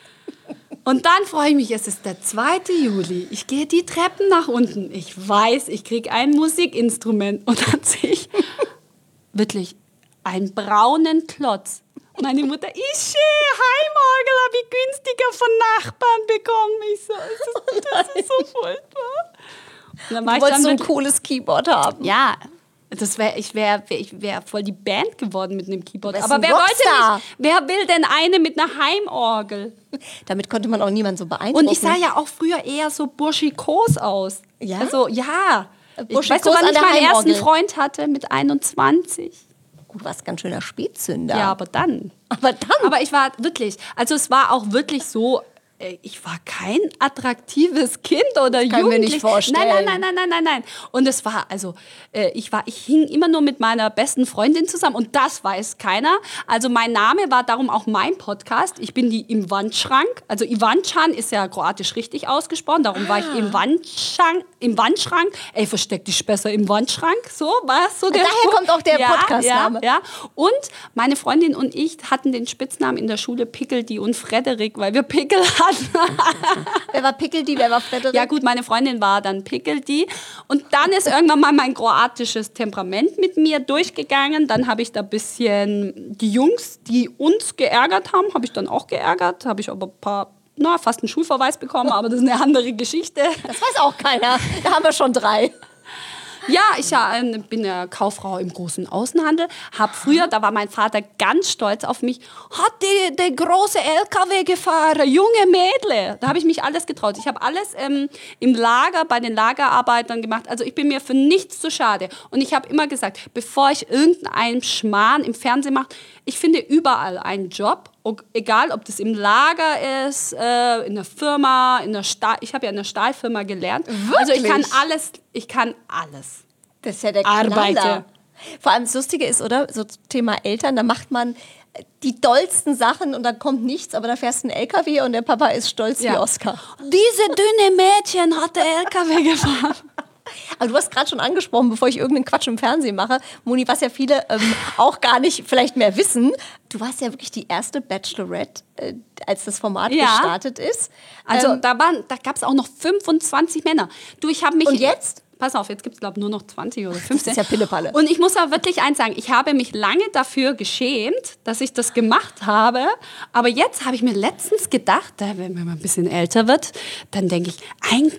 Und dann freue ich mich, es ist der 2. Juli. Ich gehe die Treppen nach unten. Ich weiß, ich kriege ein Musikinstrument. Und dann sehe ich wirklich einen braunen Klotz. Meine Mutter, Heimorgel habe ich günstiger von Nachbarn bekommen. Ich so, das ist so furchtbar. Und dann Du wolltest so ein cooles Keyboard haben. Ja, ich wär voll die Band geworden mit einem Keyboard. Du wärst Aber ein wer wollte Rockstar. nicht? Wer will denn eine mit einer Heimorgel? Damit konnte man auch niemanden so beeindrucken. Und ich sah ja auch früher eher so burschikos aus. Ja? Also, ja. Burschikos Weißt du, wann an ich der meinen Heimorgel. ersten Freund hatte? Mit 21. Gut, du warst ganz schöner Spätzünder. Ja, aber dann. Aber ich war wirklich, also es war auch wirklich so, ich war kein attraktives Kind oder Jugendlich. kann ich mir nicht vorstellen. Nein. Und es war, also ich hing immer nur mit meiner besten Freundin zusammen und das weiß keiner. Also mein Name war darum auch mein Podcast. Ich bin die im Wandschrank. Also Ivancan ist ja kroatisch richtig ausgesprochen. Darum war ich im Wandschrank. Ey, versteck dich besser im Wandschrank. So war es so der Daher Spruch. kommt auch der Podcastname. Ja. Und meine Freundin und ich hatten den Spitznamen in der Schule Pickeldi und Frederik, weil wir Pickel hatten. Wer war Pickeldi, wer war Frederik? Ja gut, meine Freundin war dann Pickeldi. Und dann ist irgendwann mal mein kroatisches Temperament mit mir durchgegangen. Dann habe ich da ein bisschen die Jungs, die uns geärgert haben, habe ich dann auch geärgert. Habe ich aber fast einen Schulverweis bekommen, aber das ist eine andere Geschichte. Das weiß auch keiner. Da haben wir schon 3. Ja, ich bin ja Kauffrau im großen Außenhandel. Früher, da war mein Vater ganz stolz auf mich, hat die große LKW gefahren, junge Mädle. Da habe ich mich alles getraut. Ich habe alles im Lager, bei den Lagerarbeitern gemacht. Also ich bin mir für nichts zu schade. Und ich habe immer gesagt, bevor ich irgendeinen Schmarrn im Fernsehen mache, ich finde überall einen Job. Egal, ob das im Lager ist, in der Firma, ich habe ja in der Stahlfirma gelernt. Wirklich? Also ich kann alles. Das ist ja der Knaller. Arbeite. Vor allem das Lustige ist, oder? So Thema Eltern, da macht man die dollsten Sachen und dann kommt nichts, aber da fährst du einen LKW und der Papa ist stolz wie Oscar. Diese dünne Mädchen hat der LKW gefahren. Aber du hast gerade schon angesprochen, bevor ich irgendeinen Quatsch im Fernsehen mache, Moni, was ja viele auch gar nicht vielleicht mehr wissen, du warst ja wirklich die erste Bachelorette, als das Format gestartet ist. Also da gab es auch noch 25 Männer. Und jetzt? Pass auf, jetzt gibt es, glaube ich, nur noch 20 oder 15. Das ist ja Pillepalle. Und ich muss aber wirklich eins sagen, ich habe mich lange dafür geschämt, dass ich das gemacht habe. Aber jetzt habe ich mir letztens gedacht, wenn man ein bisschen älter wird, dann denke ich, eigentlich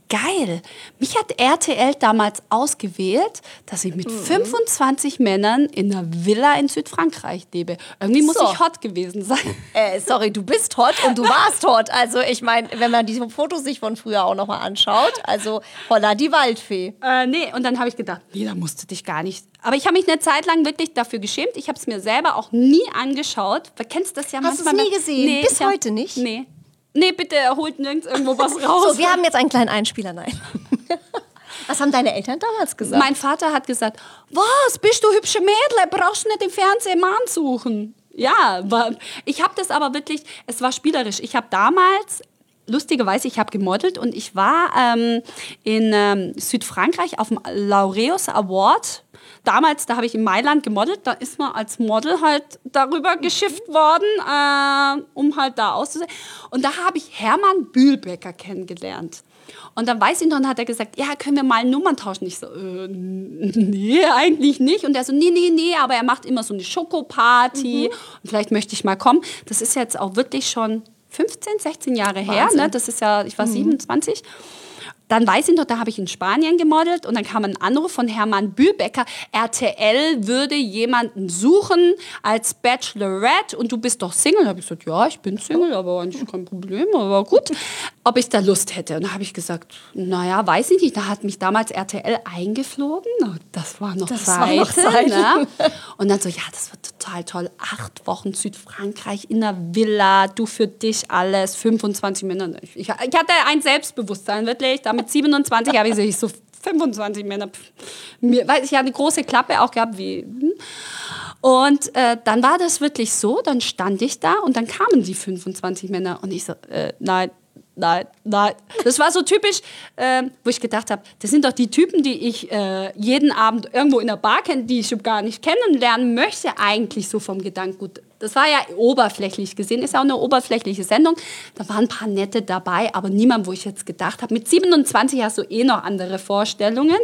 geil. Mich hat RTL damals ausgewählt, dass ich mit 25 Männern in einer Villa in Südfrankreich lebe. Irgendwie muss ich hot gewesen sein. Sorry, du bist hot und du warst hot. Also ich meine, wenn man diese Fotos sich von früher auch nochmal anschaut, also holla die Waldfee. Nee, und dann habe ich gedacht, nee, da musst du dich gar nicht. Aber ich habe mich eine Zeit lang wirklich dafür geschämt. Ich habe es mir selber auch nie angeschaut. Du kennst das ja Hast manchmal. du es nie gesehen? Nee, Bis heute nicht? Nee. Nee, bitte holt nirgends irgendwo was raus. So, wir haben jetzt einen kleinen Einspieler. Nein. Was haben deine Eltern damals gesagt? Mein Vater hat gesagt, was, bist du hübsche Mädel, brauchst du nicht im Fernsehen Mann suchen. Ja, ich habe das aber wirklich, es war spielerisch. Ich habe damals, lustigerweise, ich habe gemodelt und ich war in Südfrankreich auf dem Laureus Award. Damals, da habe ich in Mailand gemodelt, da ist man als Model halt darüber geschifft worden, um halt da auszusehen. Und da habe ich Hermann Bühlbecker kennengelernt. Und dann weiß ich noch, und hat er gesagt, ja, können wir mal Nummern tauschen? Ich so, nee, eigentlich nicht. Und er so, nee, aber er macht immer so eine Schokoparty und vielleicht möchte ich mal kommen. Das ist jetzt auch wirklich schon 15, 16 Jahre her, ne? Das ist ja, ich war 27. Dann weiß ich noch, da habe ich in Spanien gemodelt und dann kam ein Anruf von Hermann Bühlbecker, RTL würde jemanden suchen als Bachelorette und du bist doch Single. Da habe ich gesagt, ja, ich bin Single, aber eigentlich kein Problem, aber gut. Ob ich da Lust hätte. Und da habe ich gesagt, naja, weiß ich nicht. Da hat mich damals RTL eingeflogen. Das war noch Zeit. Ne? Und dann so, ja, das wird total toll. 8 Wochen Südfrankreich in einer Villa, du für dich alles, 25 Männer. Ich hatte ein Selbstbewusstsein, wirklich. Da mit 27 habe ich so 25 Männer. Weil ich ja eine große Klappe auch gehabt wie. Und dann war das wirklich so, dann stand ich da und dann kamen die 25 Männer und ich so, nein. Das war so typisch, wo ich gedacht habe, das sind doch die Typen, die ich jeden Abend irgendwo in der Bar kenne, die ich gar nicht kennenlernen möchte, eigentlich so vom Gedankengut. Das war ja oberflächlich gesehen, ist ja auch eine oberflächliche Sendung. Da waren ein paar nette dabei, aber niemand, wo ich jetzt gedacht habe, mit 27 hast du noch andere Vorstellungen.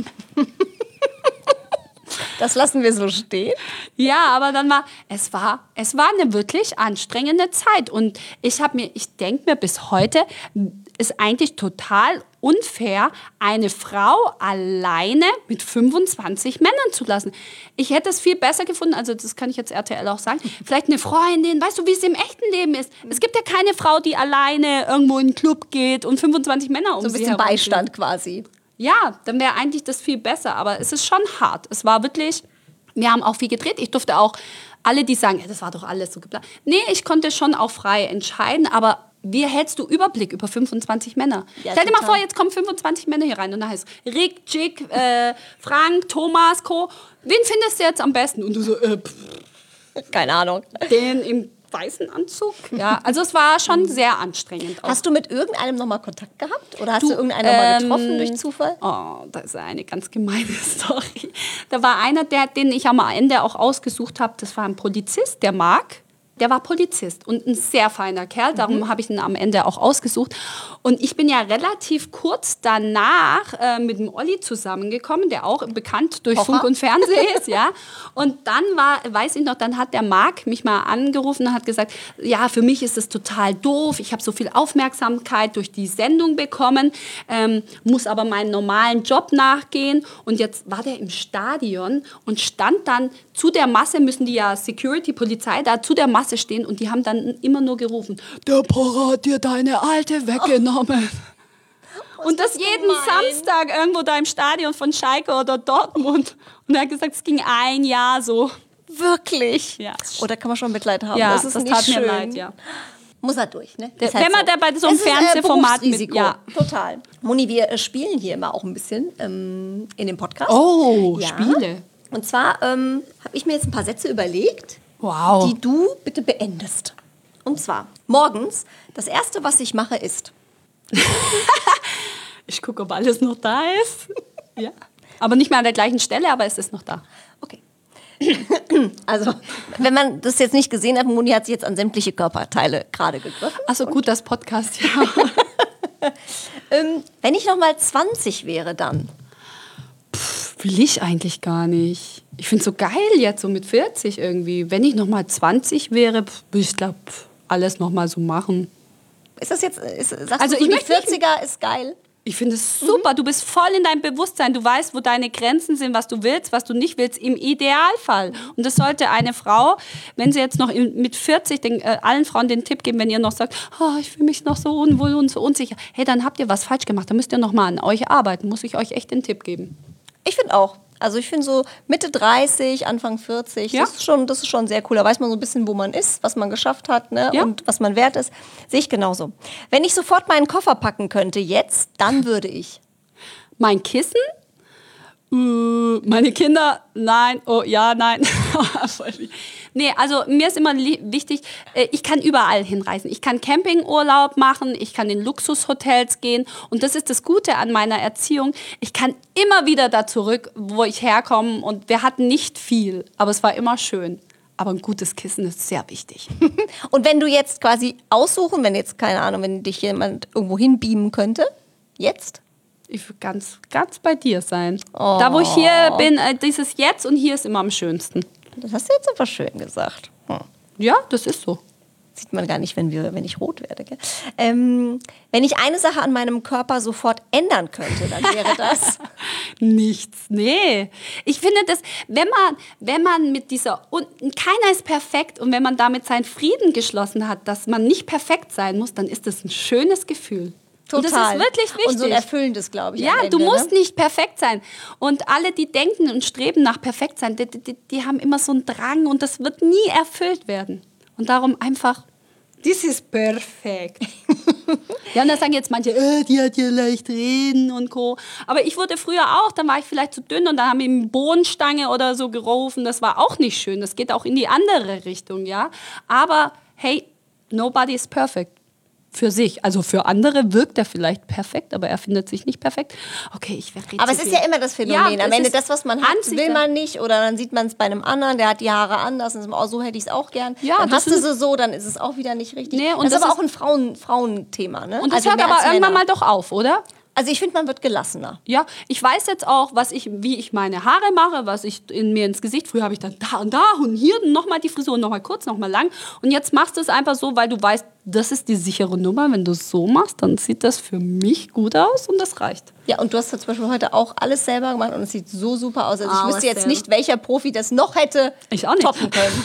Das lassen wir so stehen. Ja, aber dann es war eine wirklich anstrengende Zeit. Und ich denke mir bis heute, ist eigentlich total unfair, eine Frau alleine mit 25 Männern zu lassen. Ich hätte es viel besser gefunden, also das kann ich jetzt RTL auch sagen, vielleicht eine Freundin, weißt du, wie es im echten Leben ist. Es gibt ja keine Frau, die alleine irgendwo in einen Club geht und 25 Männer um sie herum. So ein bisschen Beistand quasi. Ja, dann wäre eigentlich das viel besser, aber es ist schon hart. Es war wirklich, wir haben auch viel gedreht. Ich durfte auch, alle, die sagen, das war doch alles so geplant. Nee, ich konnte schon auch frei entscheiden, aber wie hältst du Überblick über 25 Männer? Ja, stell dir mal vor, jetzt kommen 25 Männer hier rein und dann heißt es Rick, Jick, Frank, Thomas, Co. Wen findest du jetzt am besten? Und du so, keine Ahnung. Den im weißen Anzug. Ja, also es war schon sehr anstrengend. Hast du mit irgendeinem nochmal Kontakt gehabt? Oder hast du irgendeinen nochmal getroffen durch Zufall? Oh, das ist eine ganz gemeine Story. Da war einer, den ich am Ende auch ausgesucht habe, das war ein Polizist, der Marc. Der war Polizist und ein sehr feiner Kerl, darum habe ich ihn am Ende auch ausgesucht. Und ich bin ja relativ kurz danach mit dem Olli zusammengekommen, der auch bekannt durch Funk und Fernsehen ist. Ja. Und dann weiß ich noch, dann hat der Marc mich mal angerufen und hat gesagt, ja, für mich ist es total doof, ich habe so viel Aufmerksamkeit durch die Sendung bekommen, muss aber meinen normalen Job nachgehen. Und jetzt war der im Stadion und stand dann zu der Masse, müssen die ja Security, Polizei da zu der Masse stehen und die haben dann immer nur gerufen, der Pfarrer hat dir deine Alte weggenommen. Und das jeden Samstag irgendwo da im Stadion von Schalke oder Dortmund. Und er hat gesagt, es ging ein Jahr so. Wirklich? Ja. Oder kann man schon Mitleid haben? Ja, das ist nicht tat schön. mir leid, ja. Muss er durch, ne? Wenn man da bei so einem Fernsehformat mit... Ja, total. Moni, wir spielen hier immer auch ein bisschen in dem Podcast. Oh, ja. Spiele. Und zwar habe ich mir jetzt ein paar Sätze überlegt, wow, die du bitte beendest. Und zwar, morgens, das Erste, was ich mache, ist... Ich gucke, ob alles noch da ist. Ja. Aber nicht mehr an der gleichen Stelle, aber es ist noch da. Okay. Also, wenn man das jetzt nicht gesehen hat, Moni hat sich jetzt an sämtliche Körperteile gerade gegriffen. Achso, gut, das Podcast, ja. Wenn ich noch mal 20 wäre, dann... Will ich eigentlich gar nicht. Ich finde es so geil jetzt, so mit 40 irgendwie. Wenn ich noch mal 20 wäre, würde ich glaube, alles noch mal so machen. Ist das jetzt, sagst Also du, ich die möchte 40er ist geil? Ich finde es super. Du bist voll in deinem Bewusstsein. Du weißt, wo deine Grenzen sind, was du willst, was du nicht willst, im Idealfall. Und das sollte eine Frau, wenn sie jetzt noch mit 40 allen Frauen den Tipp geben, wenn ihr noch sagt, ich fühle mich noch so unwohl und so unsicher. Hey, dann habt ihr was falsch gemacht. Dann müsst ihr noch mal an euch arbeiten. Muss ich euch echt den Tipp geben. Ich finde auch. Also ich finde so Mitte 30, Anfang 40, das ist schon sehr cool. Da weiß man so ein bisschen, wo man ist, was man geschafft hat, ne? Und was man wert ist. Sehe ich genauso. Wenn ich sofort meinen Koffer packen könnte jetzt, dann würde ich. Mein Kissen? Meine Kinder? Nein. Oh ja, nein. Nee, also mir ist immer wichtig, ich kann überall hinreisen. Ich kann Campingurlaub machen, ich kann in Luxushotels gehen. Und das ist das Gute an meiner Erziehung. Ich kann immer wieder da zurück, wo ich herkomme. Und wir hatten nicht viel, aber es war immer schön. Aber ein gutes Kissen ist sehr wichtig. Und wenn du jetzt quasi aussuchen, wenn jetzt, keine Ahnung, wenn dich jemand irgendwo hinbeamen könnte, jetzt? Ich will ganz, ganz bei dir sein. Oh. Da, wo ich hier bin, dieses Jetzt und hier ist immer am schönsten. Das hast du jetzt aber schön gesagt. Ja, das ist so. Sieht man gar nicht, wenn ich rot werde. Gell? Wenn ich eine Sache an meinem Körper sofort ändern könnte, dann wäre das... Nichts, nee. Ich finde, dass, wenn man mit dieser... keiner ist perfekt und wenn man damit seinen Frieden geschlossen hat, dass man nicht perfekt sein muss, dann ist das ein schönes Gefühl. Total. Und das ist wirklich wichtig. Und so ein erfüllendes, glaube ich. Ja, am Ende, du musst nicht perfekt sein. Und alle, die denken und streben nach perfekt sein, die haben immer so einen Drang und das wird nie erfüllt werden. Und darum einfach, this is perfect. Ja, und da sagen jetzt manche, die hat ja leicht reden und Co. Aber ich wurde früher auch, dann war ich vielleicht zu dünn und dann haben wir eine Bohnenstange oder so gerufen. Das war auch nicht schön. Das geht auch in die andere Richtung, ja. Aber hey, nobody is perfect. Für sich. Also für andere wirkt er vielleicht perfekt, aber er findet sich nicht perfekt. Okay, ich werde reden. Aber es ist ja immer das Phänomen. Ja, am Ende, das, was man hat, will man nicht. Oder dann sieht man es bei einem anderen, der hat die Haare anders. Und so hätte ich es auch gern. Ja, dann hast du sie so, dann ist es auch wieder nicht richtig. Nee, und das ist aber auch ein Frauenthema. Ne? Und das hört aber irgendwann mal doch auf, oder? Also ich finde, man wird gelassener. Ja, ich weiß jetzt auch, wie ich meine Haare mache, was ich mir ins Gesicht. Früher habe ich dann da und hier nochmal die Frisur, nochmal kurz, nochmal lang. Und jetzt machst du es einfach so, weil du weißt, das ist die sichere Nummer. Wenn du es so machst, dann sieht das für mich gut aus und das reicht. Ja, und du hast zum Beispiel heute auch alles selber gemacht und es sieht so super aus. Also ich wüsste jetzt nicht, welcher Profi das noch hätte toppen können.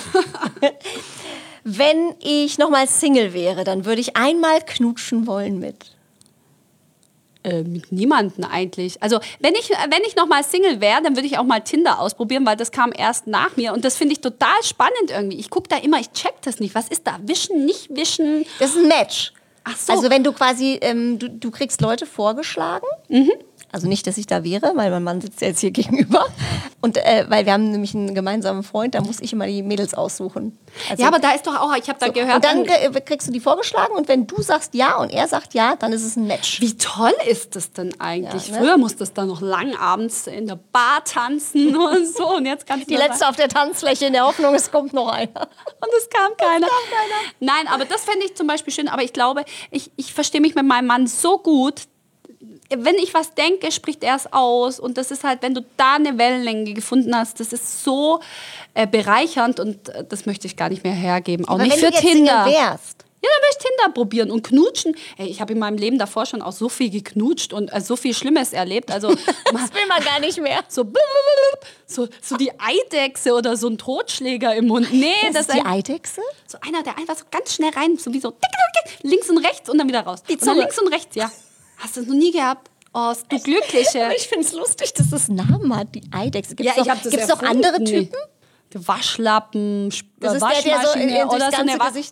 Wenn ich nochmal Single wäre, dann würde ich einmal knutschen wollen mit niemanden eigentlich. Also wenn ich noch mal Single wäre, dann würde ich auch mal Tinder ausprobieren, weil das kam erst nach mir und das finde ich total spannend irgendwie. Ich gucke da immer, ich check das nicht. Was ist da? Wischen, nicht wischen? Das ist ein Match. Ach so. Also wenn du quasi, du kriegst Leute vorgeschlagen. Also nicht, dass ich da wäre, weil mein Mann sitzt ja jetzt hier gegenüber. Und weil wir haben nämlich einen gemeinsamen Freund, da muss ich immer die Mädels aussuchen. Also, ja, aber da ist doch auch, ich habe da gehört. Und dann kriegst du die vorgeschlagen und wenn du sagst ja und er sagt ja, dann ist es ein Match. Wie toll ist das denn eigentlich? Ja, ne? Früher musstest du da noch lang abends in der Bar tanzen und so. Und jetzt kannst du die letzte auf der Tanzfläche in der Hoffnung, es kommt noch einer. Und es kam keiner. Nein, aber das fände ich zum Beispiel schön. Aber ich glaube, ich verstehe mich mit meinem Mann so gut. Wenn ich was denke, spricht er es aus. Und das ist halt, wenn du da eine Wellenlänge gefunden hast, das ist so bereichernd und das möchte ich gar nicht mehr hergeben. Auch aber nicht wenn für du jetzt Tinder. Single wärst. Ja, dann möchte ich Tinder probieren und knutschen. Ey, ich habe in meinem Leben davor schon auch so viel geknutscht und so viel Schlimmes erlebt. Also, das will man gar nicht mehr. So die Eidechse oder so ein Totschläger im Mund. Nee, das ist die Eidechse? So einer, der einfach so ganz schnell rein, so wie so links und rechts und dann wieder raus. Die Zunge. Und dann links und rechts, ja. Hast du das noch nie gehabt? Oh, du Glückliche. Ich finde es lustig, dass das einen Namen hat, die Eidechse. Gibt es noch erfunden? andere Typen? Der Waschlappen, das ist der so oder so eine Gesicht.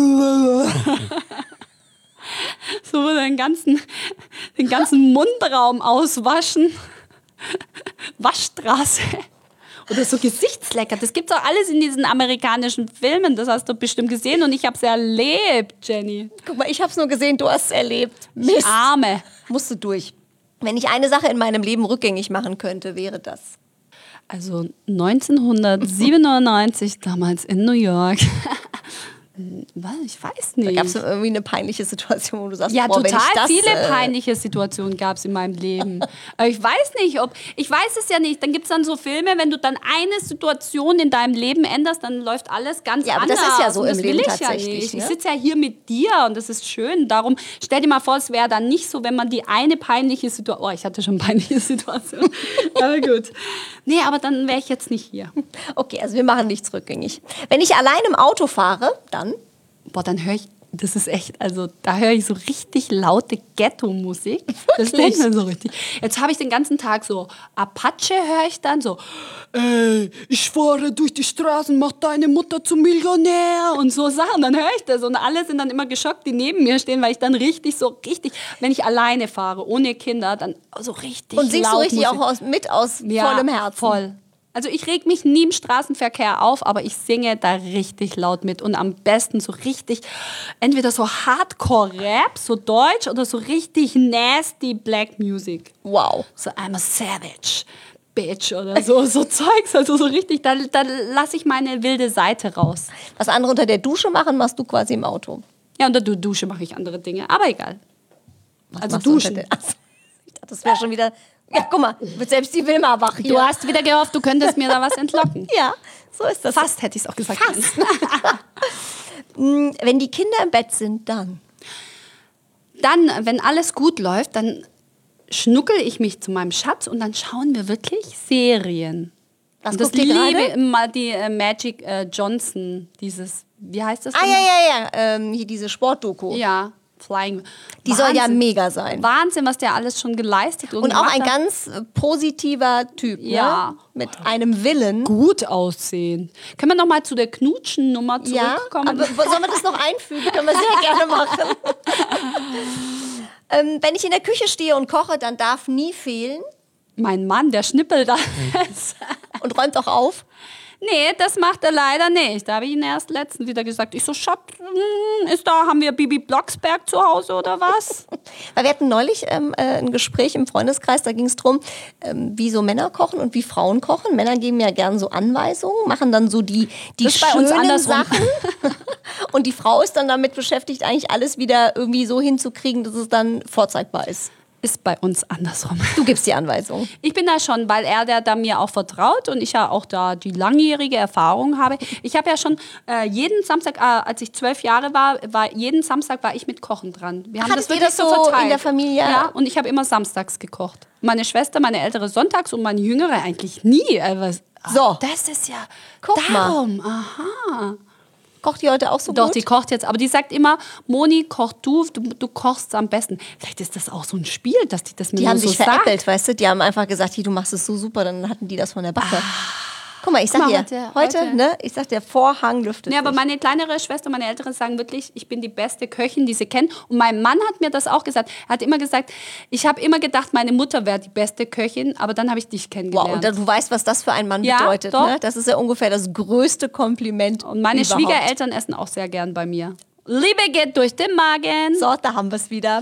So den ganzen Mundraum auswaschen. Waschstraße. Oder so Gesichtslecker. Das gibt's auch alles in diesen amerikanischen Filmen. Das hast du bestimmt gesehen und ich habe es erlebt, Jenny. Guck mal, ich habe es nur gesehen, du hast es erlebt. Mist. Arme. Musst du durch. Wenn ich eine Sache in meinem Leben rückgängig machen könnte, wäre das. Also 1997, damals in New York, Was? Ich weiß Da nicht. gab es irgendwie eine peinliche Situation, wo du sagst, Ja, boah, wenn ich total das, viele peinliche Situationen gab es in meinem Leben. Aber ich weiß es ja nicht. Dann gibt es dann so Filme, wenn du dann eine Situation in deinem Leben änderst, dann läuft alles ganz Ja, aber anders. das ist ja so Und das im will Leben ich ja tatsächlich, nicht. ne? Ich sitze ja hier mit dir und das ist schön. Darum stell dir mal vor, es wäre dann nicht so, wenn man die eine peinliche Situation... Oh, ich hatte schon peinliche Situation. Aber gut. Nee, aber dann wäre ich jetzt nicht hier. Okay, also wir machen nichts rückgängig. Wenn ich allein im Auto fahre, dann... Boah, dann höre ich... Das ist echt, also da höre ich so richtig laute Ghetto-Musik. Das denkt man so richtig. Jetzt habe ich den ganzen Tag so Apache, höre ich dann so, ey, ich fahre durch die Straßen, mach deine Mutter zum Millionär und so Sachen. Dann höre ich das und alle sind dann immer geschockt, die neben mir stehen, weil ich dann richtig, wenn ich alleine fahre, ohne Kinder, dann so richtig Und singst du laut richtig Musik. auch aus vollem Herzen? Voll. Also ich reg mich nie im Straßenverkehr auf, aber ich singe da richtig laut mit. Und am besten so richtig, entweder so Hardcore-Rap, so Deutsch, oder so richtig nasty Black Music. Wow. So I'm a savage bitch oder so Zeugs. Also so richtig, da lasse ich meine wilde Seite raus. Was andere unter der Dusche machen, machst du quasi im Auto. Ja, unter der Dusche mache ich andere Dinge, aber egal. Also Machst du unter duschen. Achso, ich dachte, das wäre schon wieder... Ja, guck mal, wird selbst die Wilma wach hier. Du hast wieder gehofft, du könntest mir da was entlocken. Ja, so ist das. Fast hätte ich es auch gesagt. Fast. Wenn die Kinder im Bett sind, dann... Dann, wenn alles gut läuft, dann schnuckel ich mich zu meinem Schatz und dann schauen wir wirklich Serien. Was Und das guckt ihr liebe gerade? immer die Magic Johnson, dieses, wie heißt das? Ah, ja. Hier diese Sportdoku. Ja, Flying. Die soll ja Wahnsinn. mega sein. Wahnsinn, was der alles schon geleistet Und auch ein gemacht hat. ganz positiver Typ, Ja. ne? Mit einem Willen. Gut aussehen. Können wir noch mal zu der Knutschen-Nummer Ja, zurückkommen? aber sollen wir das noch einfügen? Können wir sehr gerne machen. Wenn ich in der Küche stehe und koche, dann darf nie fehlen Mein Mann, der schnippelt alles. und räumt auch auf. Nee, das macht er leider nicht. Da habe ich ihn erst letztens wieder gesagt. Ich so, Schatz, haben wir Bibi Blocksberg zu Hause oder was? Weil wir hatten neulich ein Gespräch im Freundeskreis, da ging es darum, wie so Männer kochen und wie Frauen kochen. Männer geben ja gern so Anweisungen, machen dann so die Das ist bei uns schönen andersrum. Sachen. Und die Frau ist dann damit beschäftigt, eigentlich alles wieder irgendwie so hinzukriegen, dass es dann vorzeigbar ist. Ist bei uns andersrum. Du gibst die Anweisung. Ich bin da schon, weil er da mir auch vertraut und ich ja auch da die langjährige Erfahrung habe. Ich habe ja schon jeden Samstag, als ich 12 Jahre war, jeden Samstag war ich mit Kochen dran. Wir haben Hattet das ihr wirklich das so in der Familie? Ja, und ich habe immer samstags gekocht. Meine Schwester, meine ältere sonntags und meine jüngere eigentlich nie. So. Das ist ja Guck mal. darum. Aha. Kocht die heute auch so Doch, gut? die kocht jetzt. Aber die sagt immer, Moni, koch du kochst am besten. Vielleicht ist das auch so ein Spiel, dass die das mir Die nur haben so sich sagt. veräppelt, weißt du? Die haben einfach gesagt, hier, du machst es so super, dann hatten die das von der Backe. Guck mal, ich sag Guck mal, dir, heute- heute, ne? Ich sag dir, Vorhang lüftet Ja, aber sich. meine kleinere Schwester und meine ältere sagen wirklich, ich bin die beste Köchin, die sie kennen. Und mein Mann hat mir das auch gesagt. Er hat immer gesagt, ich habe immer gedacht, meine Mutter wäre die beste Köchin, aber dann habe ich dich kennengelernt. Wow, und du weißt, was das für ein Mann Ja, bedeutet, doch. ne? Das ist ja ungefähr das größte Kompliment Und meine überhaupt. Schwiegereltern essen auch sehr gern bei mir. Liebe geht durch den Magen. So, da haben wir es wieder.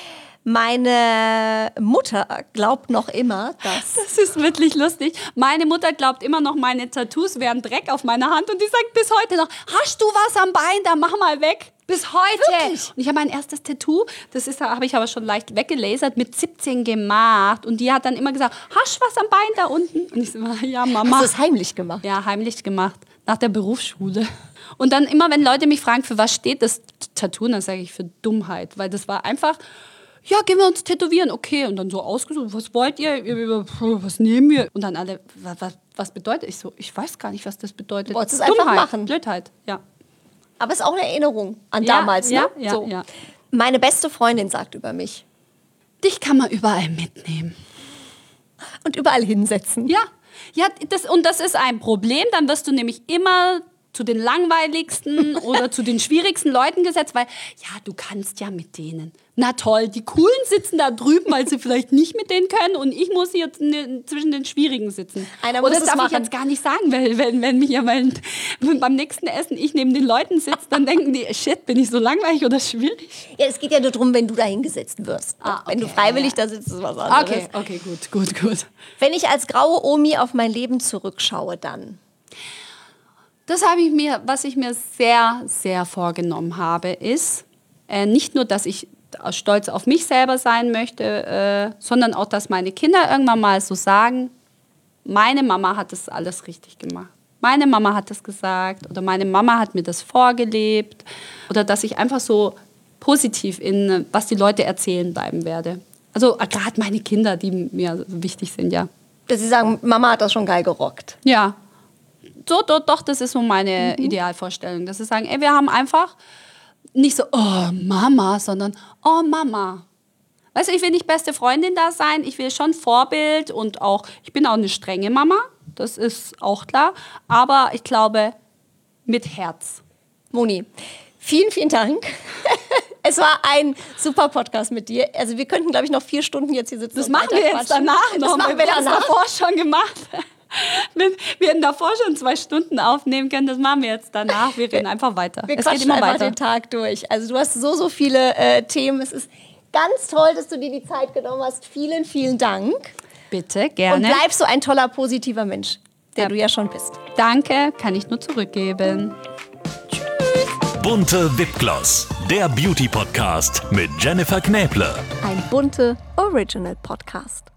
Meine Mutter glaubt noch immer, dass... Das ist wirklich lustig. Meine Mutter glaubt immer noch, meine Tattoos wären Dreck auf meiner Hand und die sagt bis heute noch, hast du was am Bein, dann mach mal weg. Bis heute. Wirklich? Und ich habe mein erstes Tattoo, habe ich aber schon leicht weggelasert, mit 17 gemacht. Und die hat dann immer gesagt, hast du was am Bein da unten? Und ich so, ja, Mama. Hast du es heimlich gemacht? Ja, heimlich gemacht, nach der Berufsschule. Und dann immer, wenn Leute mich fragen, für was steht das Tattoo, dann sage ich für Dummheit. Weil das war einfach, ja, gehen wir uns tätowieren. Okay, und dann so ausgesucht, was wollt ihr? Was nehmen wir? Und dann alle, was bedeutet? Ich so, ich weiß gar nicht, was das bedeutet. Wolltest es einfach machen? Blödheit, ja. Aber es ist auch eine Erinnerung an Ja, damals, ja, ne? ja, so. ja. Meine beste Freundin sagt über mich. Dich kann man überall mitnehmen. Und überall hinsetzen. Ja, ja, das ist ein Problem. Dann wirst du nämlich immer zu den langweiligsten oder zu den schwierigsten Leuten gesetzt, weil, ja, du kannst ja mit denen. Na toll, die Coolen sitzen da drüben, weil sie vielleicht nicht mit denen können und ich muss hier zwischen den Schwierigen sitzen. Einer Und muss das es darf ich machen. jetzt gar nicht sagen, weil wenn mich ja beim nächsten Essen ich neben den Leuten sitze, dann denken die, shit, bin ich so langweilig oder schwierig? Ja, es geht ja nur darum, wenn du da hingesetzt wirst. Ah, Wenn du okay, freiwillig ja. da sitzt, ist was anderes. Okay, gut. Wenn ich als graue Omi auf mein Leben zurückschaue, dann... Was ich mir sehr, sehr vorgenommen habe, ist nicht nur, dass ich stolz auf mich selber sein möchte, sondern auch, dass meine Kinder irgendwann mal so sagen, meine Mama hat das alles richtig gemacht. Meine Mama hat das gesagt oder meine Mama hat mir das vorgelebt. Oder dass ich einfach so positiv in, was die Leute erzählen, bleiben werde. Also gerade meine Kinder, die mir wichtig sind, ja. Dass sie sagen, Mama hat das schon geil gerockt. Ja, doch, das ist so meine Idealvorstellung. Dass sie sagen, ey, wir haben einfach nicht so, oh Mama, sondern oh Mama. Weißt du, ich will nicht beste Freundin da sein, ich will schon Vorbild und auch, ich bin auch eine strenge Mama, das ist auch klar, aber ich glaube, mit Herz. Moni, vielen, vielen Dank. Es war ein super Podcast mit dir. Also wir könnten, glaube ich, noch 4 Stunden jetzt hier sitzen. Das machen wir jetzt danach noch. Das machen wir danach. Davor schon gemacht. Wir hätten davor schon 2 Stunden aufnehmen können, das machen wir jetzt danach. Wir reden einfach weiter. Wir quatschen einfach den Tag durch. Also du hast so viele Themen. Es ist ganz toll, dass du dir die Zeit genommen hast. Vielen, vielen Dank. Bitte, gerne. Und bleib so ein toller, positiver Mensch, der du ja schon bist. Danke, kann ich nur zurückgeben. Bunte Vipgloss, der Beauty-Podcast mit Jennifer Knäble. Ein Bunte Original Podcast.